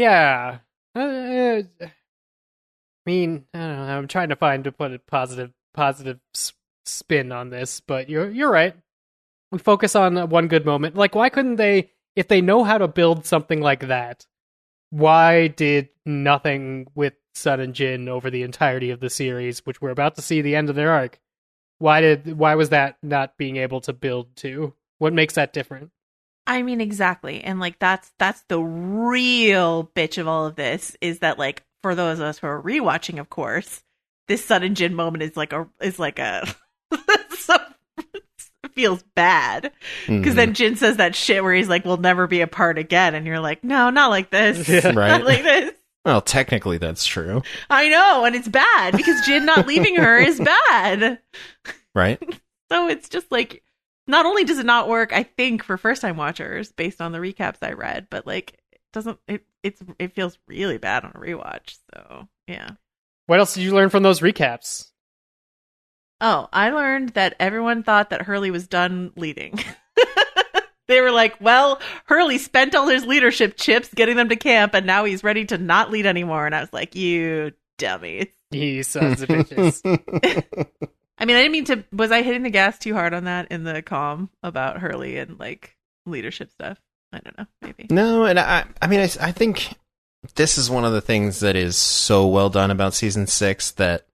I mean, I don't know. I'm trying to put a positive spin on this, but you're right. We focus on one good moment. Like, why couldn't they, if they know how to build something like that, why did nothing with Sun and Jin over the entirety of the series, which we're about to see the end of their arc? Why was that not being able to build to? What makes that different? I mean, exactly. And like that's the real bitch of all of this is that like for those of us who are rewatching, of course, this Sun and Jin moment is like a so, it feels bad because then Jin says that shit where he's like, "We'll never be apart again," and you're like, "No, not like this, Yeah. Right. not like this." Well, technically that's true, I know, and it's bad because Jin not leaving her is bad. right? So it's just like, not only does it not work, I think, for first time watchers based on the recaps I read, but like it feels really bad on a rewatch. So yeah. What else did you learn from those recaps? Oh, I learned that everyone thought that Hurley was done leading. They were like, well, Hurley spent all his leadership chips getting them to camp, and now he's ready to not lead anymore. And I was like, you dummies. You sons of bitches. I mean, I didn't mean to. Was I hitting the gas too hard on that in the comm about Hurley and like leadership stuff? I don't know. Maybe. No, and I mean, I think this is one of the things that is so well done about season 6 that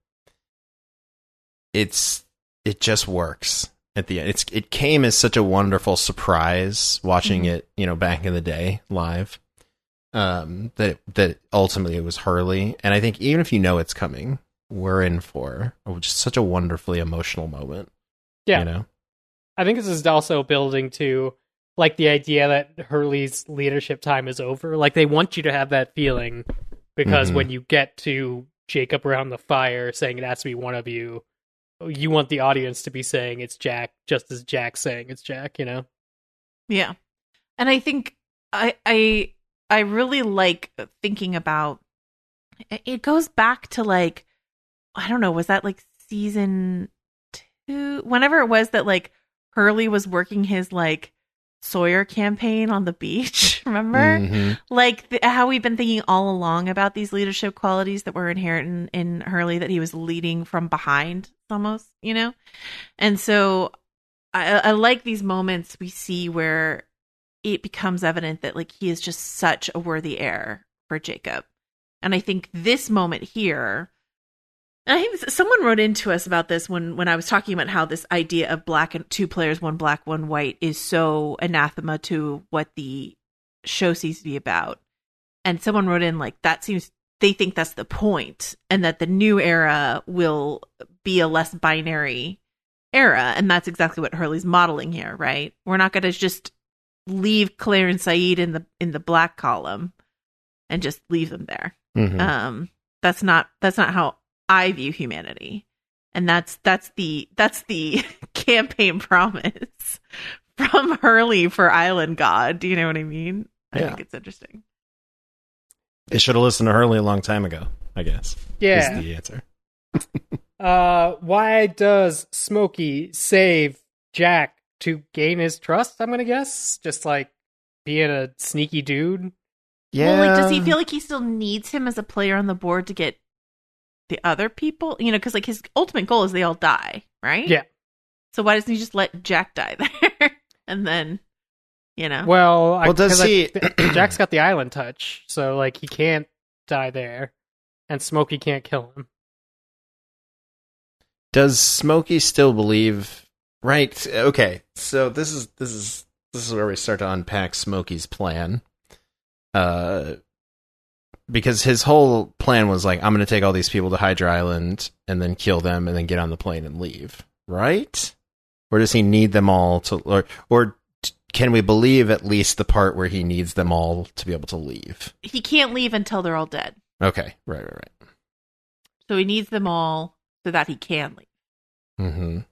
it just works at the end. It came as such a wonderful surprise watching it, back in the day live. That ultimately it was Hurley, and I think even if you know it's coming, we're in for just such a wonderfully emotional moment. Yeah, I think this is also building to like the idea that Hurley's leadership time is over. Like they want you to have that feeling because when you get to Jacob around the fire saying it has to be one of you, you want the audience to be saying it's Jack, just as Jack's saying it's Jack. Yeah, and I think I really like thinking about. It goes back to like, I don't know, was that like season 2? Whenever it was that like Hurley was working his like Sawyer campaign on the beach, remember? Like how we've been thinking all along about these leadership qualities that were inherent in Hurley, that he was leading from behind almost, And so I like these moments we see where it becomes evident that like he is just such a worthy heir for Jacob. And I think this moment here, and I think someone wrote into us about this when I was talking about how this idea of black and 2 players, 1 black, 1 white is so anathema to what the show seems to be about. And someone wrote in like, they think that's the point, and that the new era will be a less binary era. And that's exactly what Hurley's modeling here, right? We're not going to just leave Claire and Saeed in the black column and just leave them there. That's not how I view humanity, and that's the campaign promise from Hurley for Island God. Do you know what I mean? I think it's interesting. They should have listened to Hurley a long time ago, I guess. Yeah, is the answer. Why does Smokey save Jack to gain his trust? I'm gonna guess just like being a sneaky dude. Yeah. Well, like, does he feel like he still needs him as a player on the board to get the other people? Because like his ultimate goal is they all die, right? Yeah. So why doesn't he just let Jack die there, and then, Well, does he? Jack's got the island touch, so like he can't die there, and Smokey can't kill him. Does Smokey still believe? Right. Okay. So this is where we start to unpack Smokey's plan. Because his whole plan was like, I'm going to take all these people to Hydra Island and then kill them and then get on the plane and leave, right? Or does he need them all to, or can we believe at least the part where he needs them all to be able to leave? He can't leave until they're all dead. Okay, right. So he needs them all so that he can leave.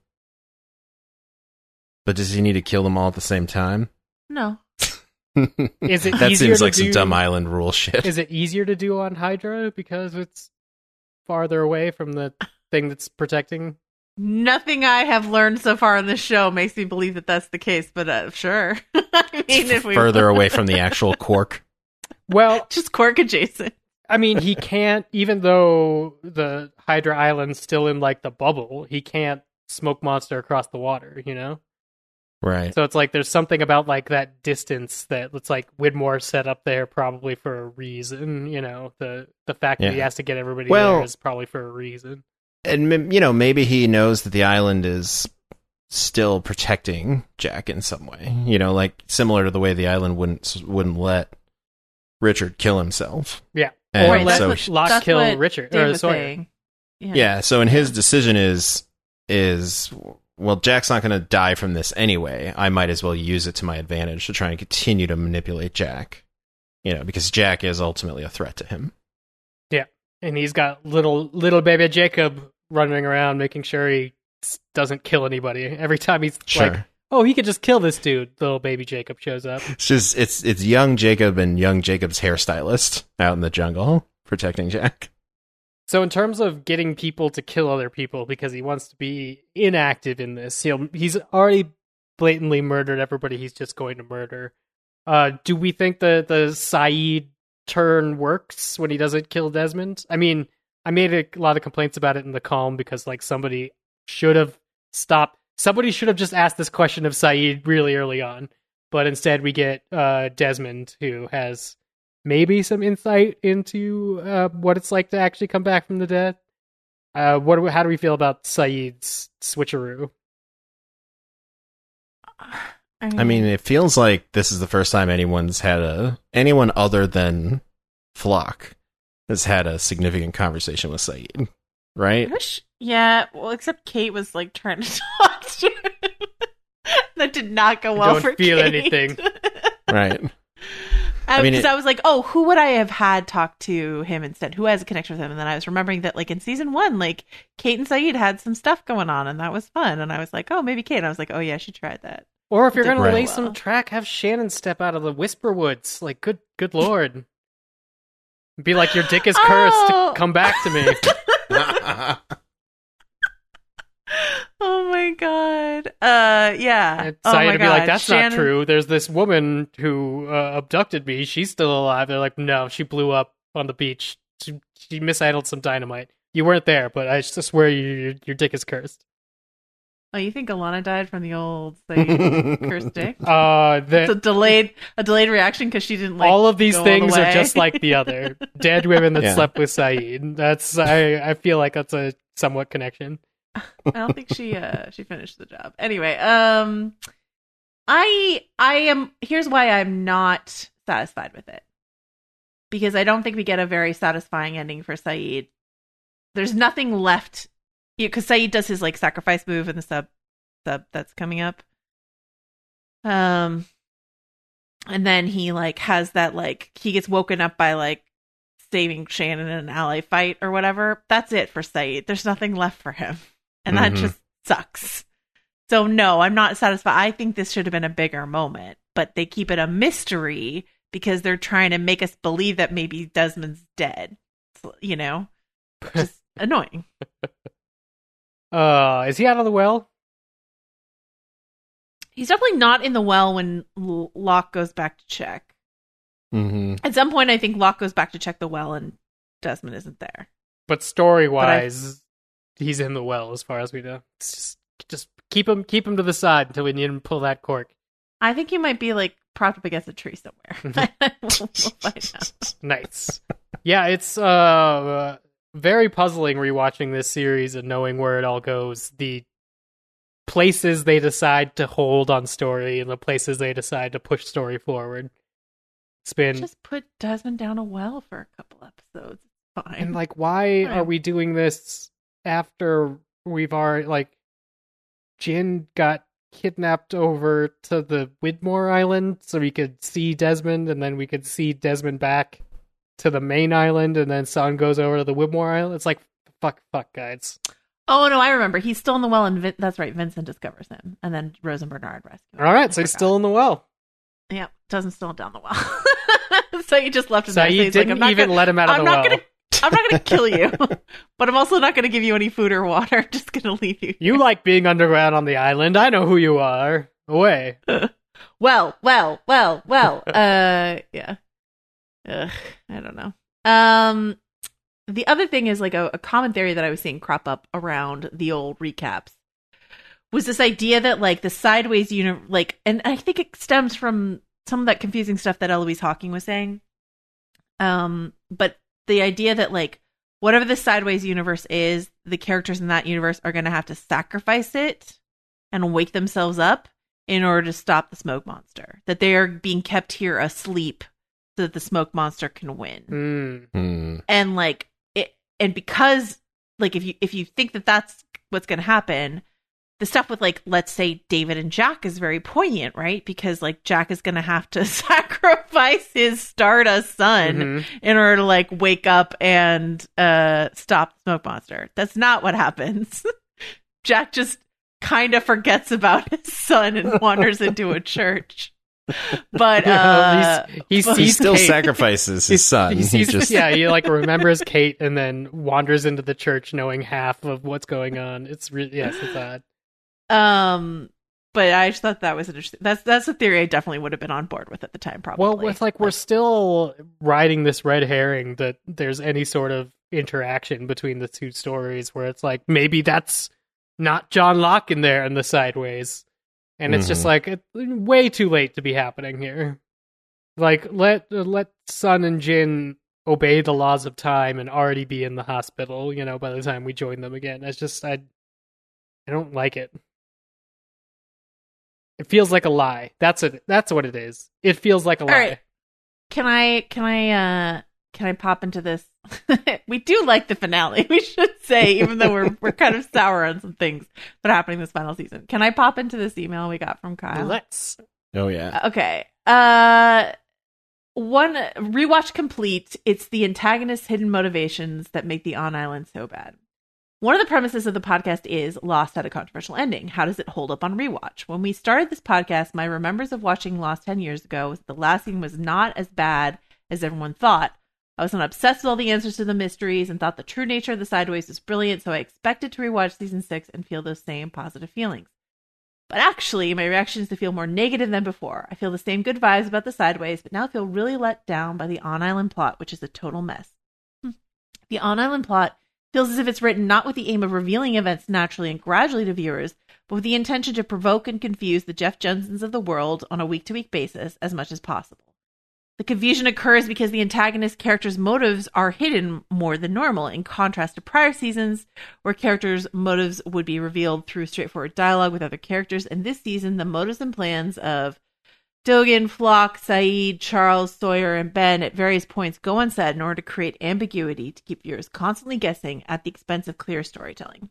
But does he need to kill them all at the same time? No. Is it that easier seems to like some do- dumb island rule shit. Is it easier to do on Hydra because it's farther away from the thing that's protecting? Nothing I have learned so far on this show makes me believe that that's the case, but sure. I mean, if we further away from the actual Quark? Well, just Quark adjacent. I mean, he can't, even though the Hydra Island's still in like the bubble, he can't smoke monster across the water, Right. So it's like there's something about like that distance that it's like Widmore set up there probably for a reason, the fact that he has to get everybody there is probably for a reason. And maybe he knows that the island is still protecting Jack in some way, like similar to the way the island wouldn't let Richard kill himself. Yeah. And Or let so Locke kill Richard Dave or was Sawyer. saying. Yeah, so in his decision is well, Jack's not going to die from this anyway. I might as well use it to my advantage to try and continue to manipulate Jack. Because Jack is ultimately a threat to him. Yeah. And he's got little baby Jacob running around making sure he doesn't kill anybody. Every time he's like, oh, he could just kill this dude, little baby Jacob shows up. It's just it's young Jacob and young Jacob's hairstylist out in the jungle protecting Jack. So in terms of getting people to kill other people because he wants to be inactive in this, he's already blatantly murdered everybody he's just going to murder. Do we think the Saeed turn works when he doesn't kill Desmond? I mean, I made a lot of complaints about it in the column because like somebody should have stopped. Somebody should have just asked this question of Saeed really early on, but instead we get Desmond, who has maybe some insight into what it's like to actually come back from the dead. How do we feel about Saeed's switcheroo? I mean, it feels like this is the first time anyone other than Flock has had a significant conversation with Saeed, right? Yeah, well, except Kate was like trying to talk to him. That did not go well for Kate. Don't feel anything. Right. Because I was like, oh, who would I have had talk to him instead? Who has a connection with him? And then I was remembering that, like, in season 1, like, Kate and Saeed had some stuff going on, and that was fun. And I was like, oh, maybe Kate. And I was like, oh, yeah, she tried that. Or if you're going to Right. lay some track, have Shannon step out of the Whisper Woods. Like, good lord. Be like, your dick is cursed. Come back to me. Oh my god. Yeah. And Oh Saeed my would god. be like, that's Shannon- not true. There's this woman who abducted me. She's still alive. They're like, no, she blew up on the beach. She mishandled some dynamite. You weren't there, but I just swear your dick is cursed. Oh, you think Alana died from the old Saeed cursed dick? The- It's a delayed reaction because she didn't like all of these go all things the are way. just like the other. Dead women that Yeah. slept with Saeed. That's I feel like that's a somewhat connection. I don't think she finished the job. Anyway, I am. Here's why I'm not satisfied with it, because I don't think we get a very satisfying ending for Saeed. There's nothing left, because Saeed does his like sacrifice move in the sub that's coming up. And then he like has that like he gets woken up by like saving Shannon in an ally fight or whatever. That's it for Saeed. There's nothing left for him. And that just sucks. So no, I'm not satisfied. I think this should have been a bigger moment, but they keep it a mystery because they're trying to make us believe that maybe Desmond's dead. You know? Just annoying. Is he out of the well? He's definitely not in the well when Locke goes back to check. Mm-hmm. At some point, I think Locke goes back to check the well and Desmond isn't there. But story-wise, he's in the well as far as we know. It's just keep him to the side until we need him to pull that cork. I think he might be like propped up against a tree somewhere. We'll find out. Nice. Yeah, it's very puzzling rewatching this series and knowing where it all goes. The places they decide to hold on story and the places they decide to push story forward. It's been Just put Desmond down a well for a couple episodes. It's fine. and like, why Fine. are we doing this after we've already like Jin got kidnapped over to the Widmore Island so we could see Desmond, and then we could see Desmond back to the main island, and then Sun goes over to the Widmore Island. It's like fuck, guys. Oh no, I remember. He's still in the well, and that's right. Vincent discovers him, and then Rose and Bernard rescue him. All right, I so he's forgot. still in the well. Yeah, doesn't still down the well. So he just left him there. So So you he's like, didn't I'm not even gonna, let him out of I'm the not well. I'm not gonna kill you, but I'm also not gonna give you any food or water. I'm just gonna leave you. You like being underground on the island. I know who you are. Away. Well. Yeah. Ugh, I don't know. The other thing is like a common theory that I was seeing crop up around the old recaps was this idea that like the sideways like, and I think it stems from some of that confusing stuff that Eloise Hawking was saying. But the idea that like whatever the sideways universe is, the characters in that universe are going to have to sacrifice it and wake themselves up in order to stop the smoke monster. That they are being kept here asleep so that the smoke monster can win. And like it, and because like if you think that that's what's going to happen, the stuff with like, let's say David and Jack is very poignant, right? Because like Jack is going to have to sacrifice his Stardust son in order to like wake up and stop the smoke monster. That's not what happens. Jack just kind of forgets about his son and wanders into a church. But he He sees still Kate. sacrifices his son. He sees, just yeah, he like remembers Kate and then wanders into the church knowing half of what's going on. It's really it's odd. But I just thought that was interesting. That's a theory I definitely would have been on board with at the time, probably. Well, with like we're still riding this red herring that there's any sort of interaction between the two stories where it's like, maybe that's not John Locke in there in the Sideways. And it's just like, it's way too late to be happening here. Like, let Sun and Jin obey the laws of time and already be in the hospital, by the time we join them again. It's just, I don't like it. It feels like a lie. That's what it is. It feels like a lie. All right. Can I pop into this? We do like the finale, we should say, even though we're kind of sour on some things that are happening this final season. Can I pop into this email we got from Kyle? Let's. Oh, yeah. Okay. One rewatch complete. It's the antagonist's hidden motivations that make the On Island so bad. One of the premises of the podcast is Lost had a controversial ending. How does it hold up on rewatch? When we started this podcast, my remembers of watching Lost 10 years ago was that the last season was not as bad as everyone thought. I was not obsessed with all the answers to the mysteries and thought the true nature of the Sideways was brilliant, so I expected to rewatch season 6 and feel those same positive feelings. But actually, my reaction is to feel more negative than before. I feel the same good vibes about the Sideways, but now feel really let down by the On Island plot, which is a total mess. The On Island plot feels as if it's written not with the aim of revealing events naturally and gradually to viewers, but with the intention to provoke and confuse the Jeff Johnsons of the world on a week-to-week basis as much as possible. The confusion occurs because the antagonist character's motives are hidden more than normal, in contrast to prior seasons, where characters' motives would be revealed through straightforward dialogue with other characters. And this season, the motives and plans of Dogen, Flock, Saeed, Charles, Sawyer, and Ben at various points go unsaid in order to create ambiguity to keep viewers constantly guessing at the expense of clear storytelling.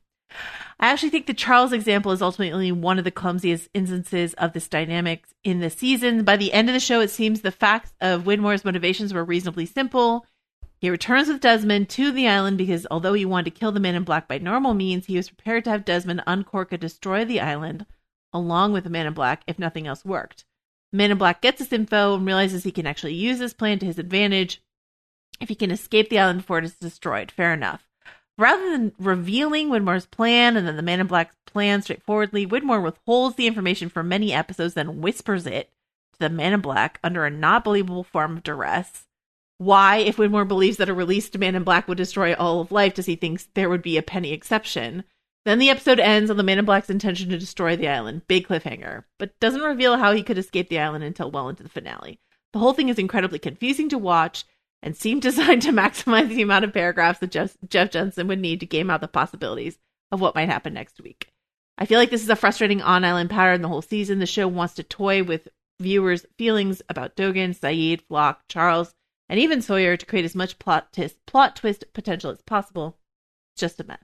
I actually think the Charles example is ultimately one of the clumsiest instances of this dynamic in the season. By the end of the show, it seems the facts of Widmore's motivations were reasonably simple. He returns with Desmond to the island because although he wanted to kill the Man in Black by normal means, he was prepared to have Desmond uncork and destroy the island along with the Man in Black if nothing else worked. The Man in Black gets this info and realizes he can actually use this plan to his advantage if he can escape the island before it is destroyed. Fair enough. Rather than revealing Widmore's plan and then the Man in Black's plan straightforwardly, Widmore withholds the information for many episodes, then whispers it to the Man in Black under a not believable form of duress. Why, if Widmore believes that a released Man in Black would destroy all of life, does he think there would be a penny exception? Then the episode ends on the Man in Black's intention to destroy the island. Big cliffhanger. But doesn't reveal how he could escape the island until well into the finale. The whole thing is incredibly confusing to watch and seemed designed to maximize the amount of paragraphs that Jeff Johnson would need to game out the possibilities of what might happen next week. I feel like this is a frustrating on-island pattern the whole season. The show wants to toy with viewers' feelings about Dogen, Saeed, Flock, Charles, and even Sawyer to create as much plot twist potential as possible. It's just a mess.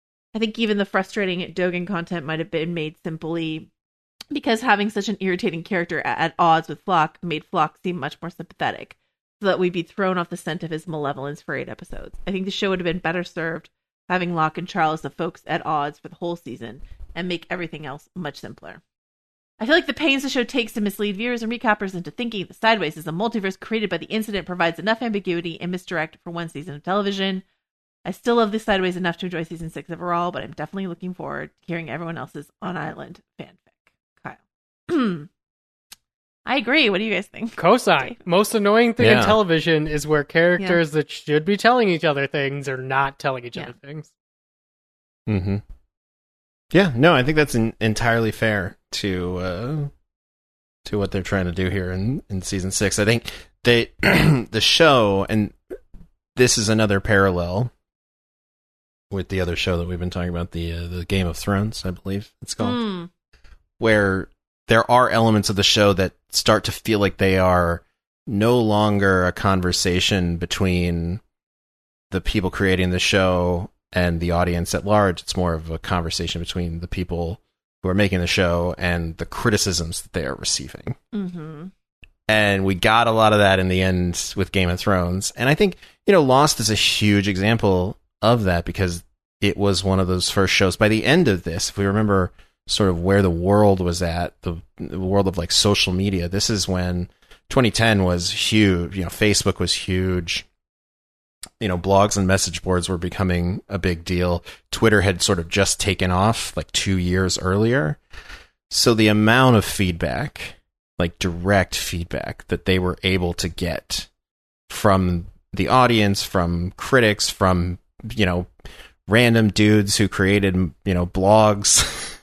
I think even the frustrating Dogen content might have been made simply because having such an irritating character at odds with Flock made Flock seem much more sympathetic, so that we'd be thrown off the scent of his malevolence for 8 episodes. I think the show would have been better served having Locke and Charles the folks at odds for the whole season and make everything else much simpler. I feel like the pains the show takes to mislead viewers and recappers into thinking the Sideways is a multiverse created by the incident provides enough ambiguity and misdirect for one season of television. I still love the Sideways enough to enjoy season 6 overall, but I'm definitely looking forward to hearing everyone else's on-island fanfic. Kyle. I agree. What do you guys think? Cosign. Most annoying thing in television is where characters that should be telling each other things are not telling each other things. Mm-hmm. Yeah, no, I think that's entirely fair to what they're trying to do here in season 6. I think the show, and this is another parallel with the other show that we've been talking about, the Game of Thrones, I believe it's called, where there are elements of the show that start to feel like they are no longer a conversation between the people creating the show and the audience at large. It's more of a conversation between the people who are making the show and the criticisms that they are receiving. Mm-hmm. And we got a lot of that in the end with Game of Thrones. And I think, Lost is a huge example of that because it was one of those first shows. By the end of this, if we remember sort of where the world was at, the world of like social media. This is when 2010 was huge. Facebook was huge. Blogs and message boards were becoming a big deal. Twitter had sort of just taken off like 2 years earlier. So the amount of feedback, like direct feedback that they were able to get from the audience, from critics, from, random dudes who created, blogs,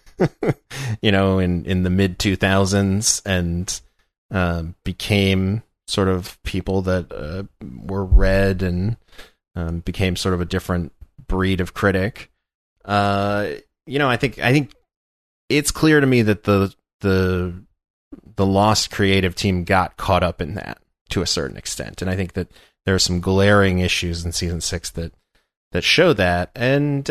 in the mid 2000s and became sort of people that were read and became sort of a different breed of critic. I think it's clear to me that the Lost creative team got caught up in that to a certain extent, and I think that there are some glaring issues in season 6 that show that, and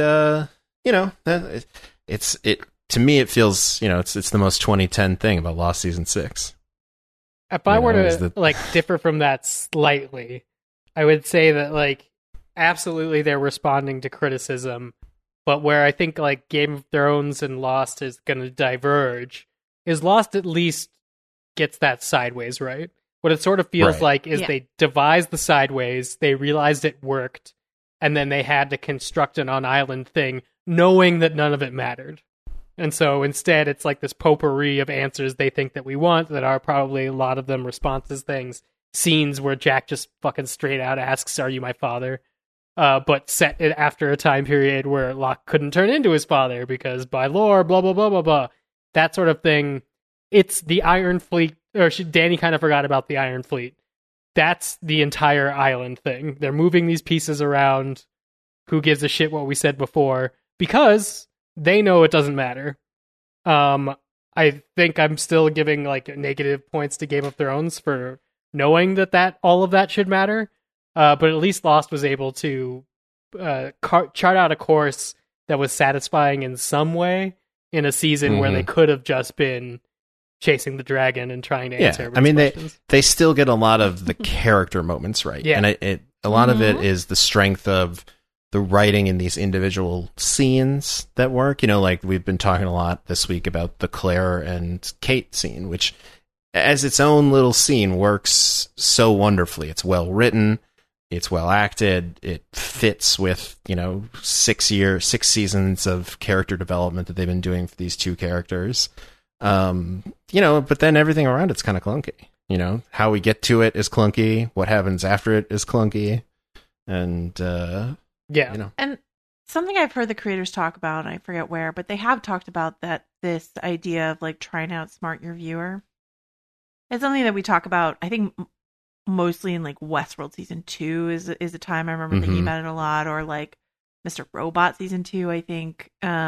it's to me it feels it's the most 2010 thing about Lost season 6. If I were to differ from that slightly, I would say that absolutely they're responding to criticism, but where I think Game of Thrones and Lost is going to diverge is Lost at least gets that sideways right. What it sort of feels like is they devised the sideways, they realized it worked, and then they had to construct an on-island thing knowing that none of it mattered. And so instead, it's this potpourri of answers they think that we want that are probably a lot of them responses things. Scenes where Jack just fucking straight out asks, "Are you my father?" But set it after a time period where Locke couldn't turn into his father because by lore, blah, blah, blah, blah, blah. That sort of thing. It's the Iron Fleet, or Danny kind of forgot about the Iron Fleet. That's the entire island thing. They're moving these pieces around. Who gives a shit what we said before? Because they know it doesn't matter. I think I'm still giving negative points to Game of Thrones for knowing that all of that should matter. But at least Lost was able to chart out a course that was satisfying in some way in a season where they could have just been chasing the dragon and trying to answer everyone's questions. They still get a lot of the character moments right. Yeah. And a lot of it is the strength of the writing in these individual scenes that work. We've been talking a lot this week about the Claire and Kate scene, which as its own little scene works so wonderfully. It's well written. It's well acted. It fits with, 6 seasons of character development that they've been doing for these two characters. But then everything around it's kind of clunky. How we get to it is clunky. What happens after it is clunky. And, And something I've heard the creators talk about, and I forget where, but they have talked about this idea of trying to outsmart your viewer. It's something that we talk about, I think, mostly in Westworld season 2 is a time I remember thinking about it a lot, or Mr. Robot season 2, I think.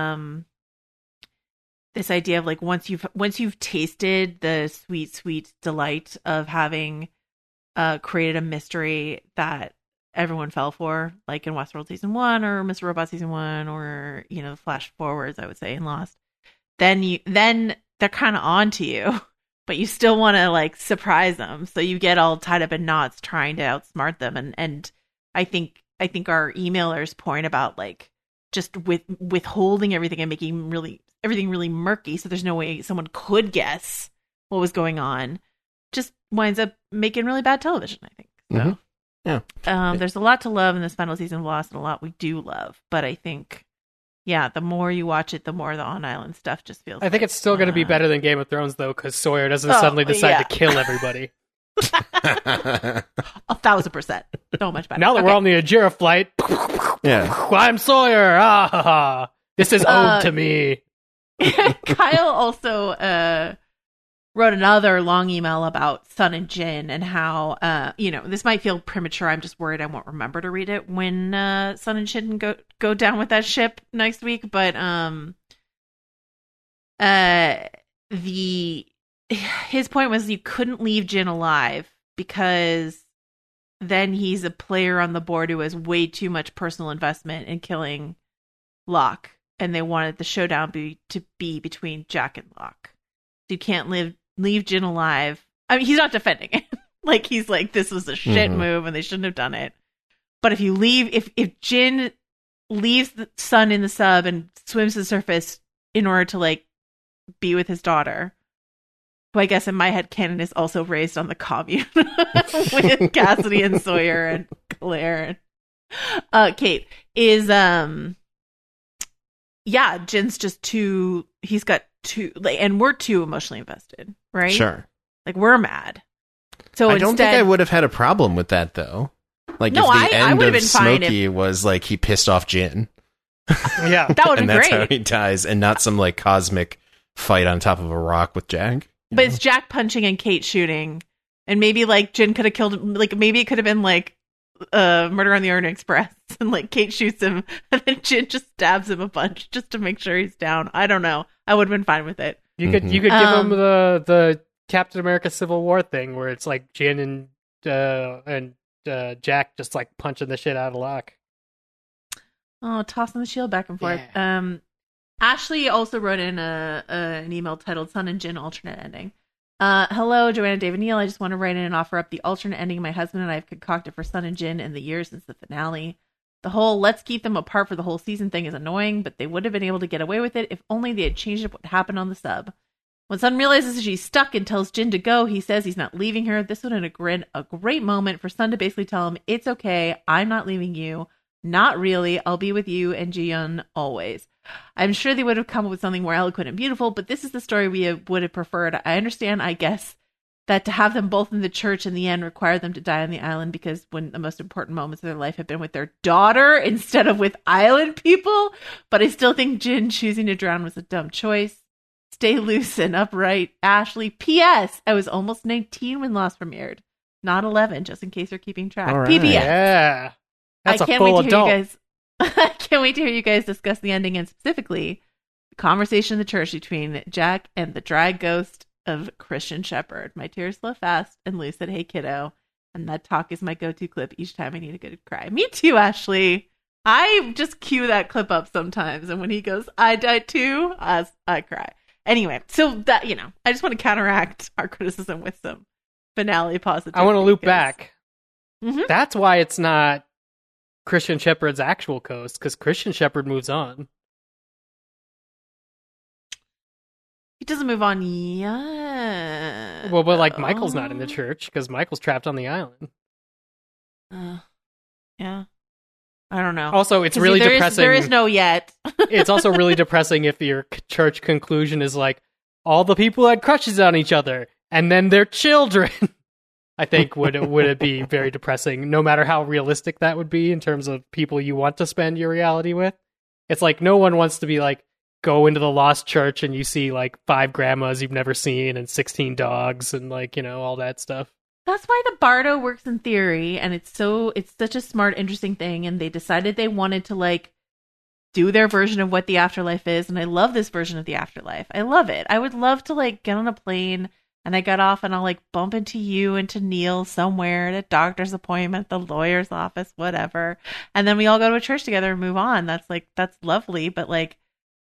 This idea of once you've tasted the sweet delight of having created a mystery that everyone fell for, like in Westworld season 1 or Mr. Robot season 1, or the flash forwards, I would say, in Lost, then they're kind of on to you. But you still want to surprise them, so you get all tied up in knots trying to outsmart them. And I think our emailer's point about just withholding everything and making everything really murky, so there's no way someone could guess what was going on, just winds up making really bad television, I think. So, there's a lot to love in this final season of Lost, and a lot we do love. But I think, the more you watch it, the more the on-island stuff just feels. I think it's still going to be better than Game of Thrones, though, because Sawyer doesn't suddenly decide to kill everybody. 1,000%. So much better. Now that we're on the Ajira flight, I'm Sawyer. This is owed to me. Kyle also wrote another long email about Sun and Jin and how, this might feel premature. I'm just worried I won't remember to read it when Sun and Jin go down with that ship next week. But his point was you couldn't leave Jin alive because then he's a player on the board who has way too much personal investment in killing Locke, and they wanted the showdown to be between Jack and Locke. So you can't leave Jin alive. I mean, he's not defending it. He's this was a shit move and they shouldn't have done it. But if if Jin leaves the Sun in the sub and swims to the surface in order to be with his daughter, who I guess in my head canon is also raised on the commune with Cassidy and Sawyer and Claire and Kate, is Jin's just too, he's got too, and we're too emotionally invested, right? Sure. We're mad. So I don't think I would have had a problem with that, though. Like No, if the I end would've of been fine Smokey was like he pissed off Jin, Yeah. That would and be that's great. how he dies, and not some like cosmic fight on top of a rock with Jack. But it's Jack punching and Kate shooting, and maybe like Jin could have killed him. Like maybe it could have been like Murder on the Orient Express, and like Kate shoots him, and then Jin just stabs him a bunch just to make sure he's down. I don't know. I would have been fine with it. You could give him the Captain America Civil War thing where it's like Jin and Jack just like punching the shit out of Locke. Oh, tossing the shield back and forth. Yeah. Ashley also wrote in an email titled "Sun and Jin alternate ending." Hello, Joanna, David, Neil. I just want to write in and offer up the alternate ending my husband and I have concocted for Sun and Jin in the years since the finale. The whole let's keep them apart for the whole season thing is annoying, but they would have been able to get away with it if only they had changed up what happened on the sub. When Sun realizes she's stuck and tells Jin to go, he says he's not leaving her. This would have been a great moment for Sun to basically tell him, it's okay, I'm not leaving you. Not really, I'll be with you and Ji-yeon always. I'm sure they would have come up with something more eloquent and beautiful, but this is the story we would have preferred. I understand, I guess, that to have them both in the church in the end required them to die on the island because when the most important moments of their life have been with their daughter instead of with island people. But I still think Jin choosing to drown was a dumb choice. Stay loose and upright, Ashley. P.S. I was almost 19 when Lost premiered, not 11, just in case you're keeping track. All right. PBS. Yeah. That's I a can't full wait to adult. hear you guys. I can't wait to hear you guys discuss the ending and specifically the conversation in the church between Jack and the dry ghost of Christian Shepherd. My tears flow fast, and Lou said, "Hey kiddo," and that talk is my go-to clip each time I need a good cry. Me too, Ashley. I just cue that clip up sometimes, and when he goes, "I died too," I cry. Anyway, so that I just want to counteract our criticism with some finale positivity. I want to loop because- back. Mhm. That's why it's not Christian Shepherd's actual ghost, because Christian Shepherd moves on. He doesn't move on yet. Well, but like Michael's not in the church because Michael's trapped on the island. Yeah. I don't know. Also, it's 'Cause really there is- depressing. there is no yet. It's also really depressing if your church conclusion is like all the people had crushes on each other and then their children. I think would it be very depressing, no matter how realistic that would be in terms of people you want to spend your reality with. It's like no one wants to be like go into the lost church and you see like 5 grandmas you've never seen and 16 dogs and like all that stuff. That's why the Bardo works in theory, and it's such a smart, interesting thing. And they decided they wanted to like do their version of what the afterlife is, and I love this version of the afterlife. I love it. I would love to like get on a plane and I got off and I'll like bump into you and to Neil somewhere at a doctor's appointment, the lawyer's office, whatever, and then we all go to a church together and move on. That's lovely, but like,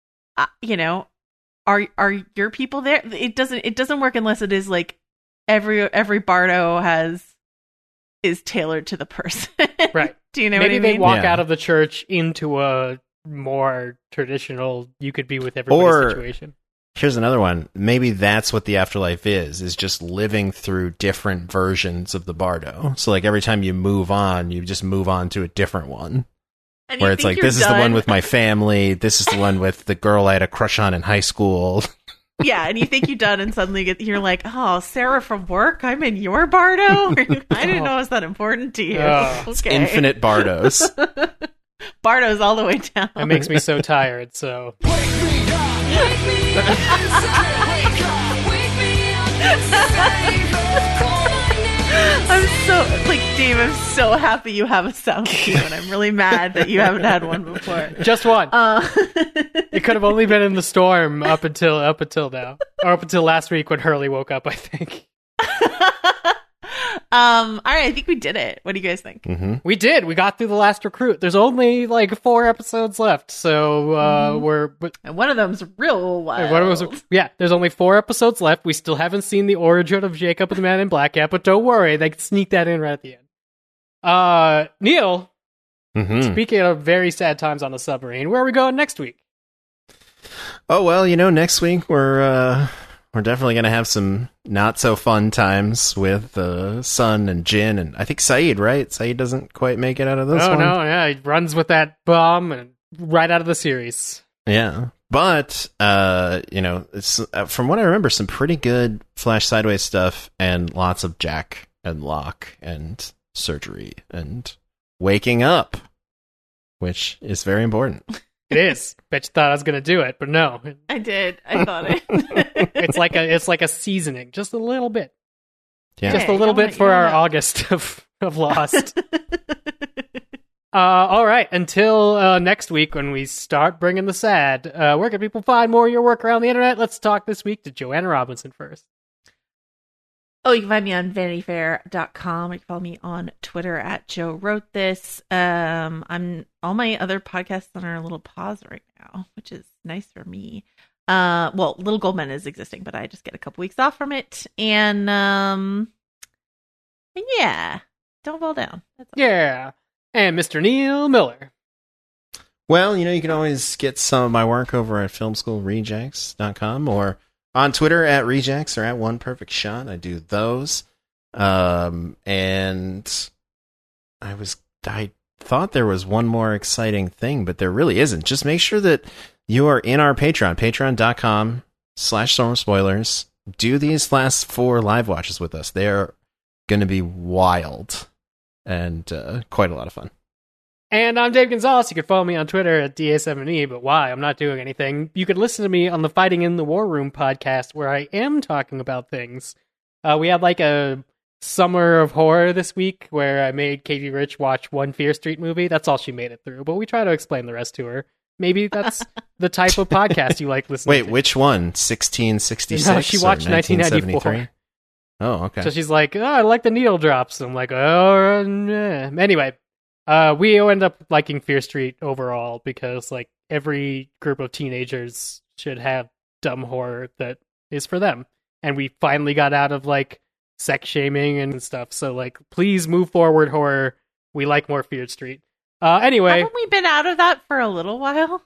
are your people there? It doesn't work unless it is like every Bardo is tailored to the person. Right. Do you know Maybe what I they mean? walk Yeah. out of the church into a more traditional you could be with everybody Or- situation. Here's another one. Maybe that's what the afterlife is just living through different versions of the Bardo. So like every time you move on, you just move on to a different one. And you Where it's think like, you're this is the one done. with my family. This is the one with the girl I had a crush on in high school. Yeah, and you think you're done, and suddenly you're like, "Oh, Sarah from work, I'm in your Bardo." I didn't know it was that important to you. Oh. Okay, Infinite Bardos. Bardo's all the way down. It makes me so tired, so Wake me up inside. Wake up. Wake me up inside. Call my name. I'm so Dave. I'm so happy you have a sound cue, and I'm really mad that you haven't had one before. just one. It could have only been in the storm up until now, or up until last week when Hurley woke up. I think All right, I think we did it. What do you guys think? we did. We got through the last recruit. There's only like 4 episodes left, so And one of them's real wild. there's only 4 episodes left. We still haven't seen the origin of Jacob and the Man in Black yet, but don't worry, they can sneak that in right at the end. Neil, speaking of very sad times on the submarine, where are we going next week? Oh, well, next week we're definitely going to have some not so fun times with Sun and Jin, and I think Saeed, right? Saeed doesn't quite make it out of this one. He runs with that bomb and right out of the series. Yeah. But, it's, from what I remember, some pretty good Flash Sideways stuff and lots of Jack and Locke and surgery and waking up, which is very important. It is. Bet you thought I was going to do it, but no. I did. I thought it. It's like a seasoning, just a little bit. Yeah. Just a little bit for our August of Lost. All right. Until next week when we start bringing the sad, where can people find more of your work around the internet? Let's talk this week to Joanna Robinson first. Oh, you can find me on VanityFair.com. You can follow me on Twitter at Joe Wrote This. I'm all my other podcasts are a little pause right now, which is nice for me. Well, Little Gold Men is existing, but I just get a couple weeks off from it. And yeah, don't fall down. That's all. Yeah. And Mr. Neil Miller. Well, you can always get some of my work over at filmschoolrejects.com or on Twitter at Rejects or at One Perfect Shot. I do those. And I thought there was one more exciting thing, but there really isn't. Just make sure that you are in our Patreon, patreon.com/StormSpoilers. Do these last 4 live watches with us. They're going to be wild and quite a lot of fun. And I'm Dave Gonzalez. You can follow me on Twitter at DA7E, but why? I'm not doing anything. You can listen to me on the Fighting in the War Room podcast, where I am talking about things. We had like a summer of horror this week, where I made Katie Rich watch one Fear Street movie. That's all she made it through, but we try to explain the rest to her. Maybe that's the type of podcast you like listening to. Wait, which one? 1666 No, she watched 1994. Oh, okay. So she's like, oh, I like the needle drops. I'm like, oh, nah. Anyway. We end up liking Fear Street overall because, like, every group of teenagers should have dumb horror that is for them. And we finally got out of, like, sex shaming and stuff. So, like, please move forward, horror. We like more Fear Street. Anyway. Haven't we been out of that for a little while?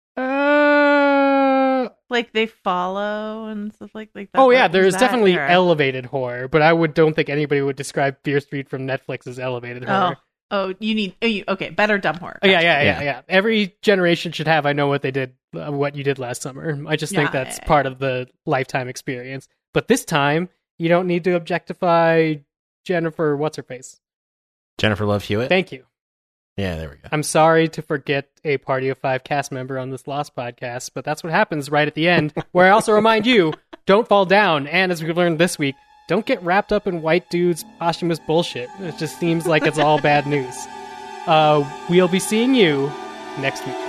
Like, they follow and stuff like that. Oh, yeah, there's definitely elevated horror, but I don't think anybody would describe Fear Street from Netflix as elevated horror. Oh, okay, better dumb horror. Oh, yeah. Every generation should have I Know What They Did, What You Did Last Summer. I just think that's part of the lifetime experience. But this time, you don't need to objectify Jennifer, what's-her-face? Jennifer Love Hewitt? Thank you. Yeah, there we go. I'm sorry to forget a Party of 5 cast member on this Lost podcast, but that's what happens right at the end, where I also remind you, don't fall down, and as we learned this week, don't get wrapped up in white dudes' posthumous bullshit. It just seems like it's all bad news. We'll be seeing you next week.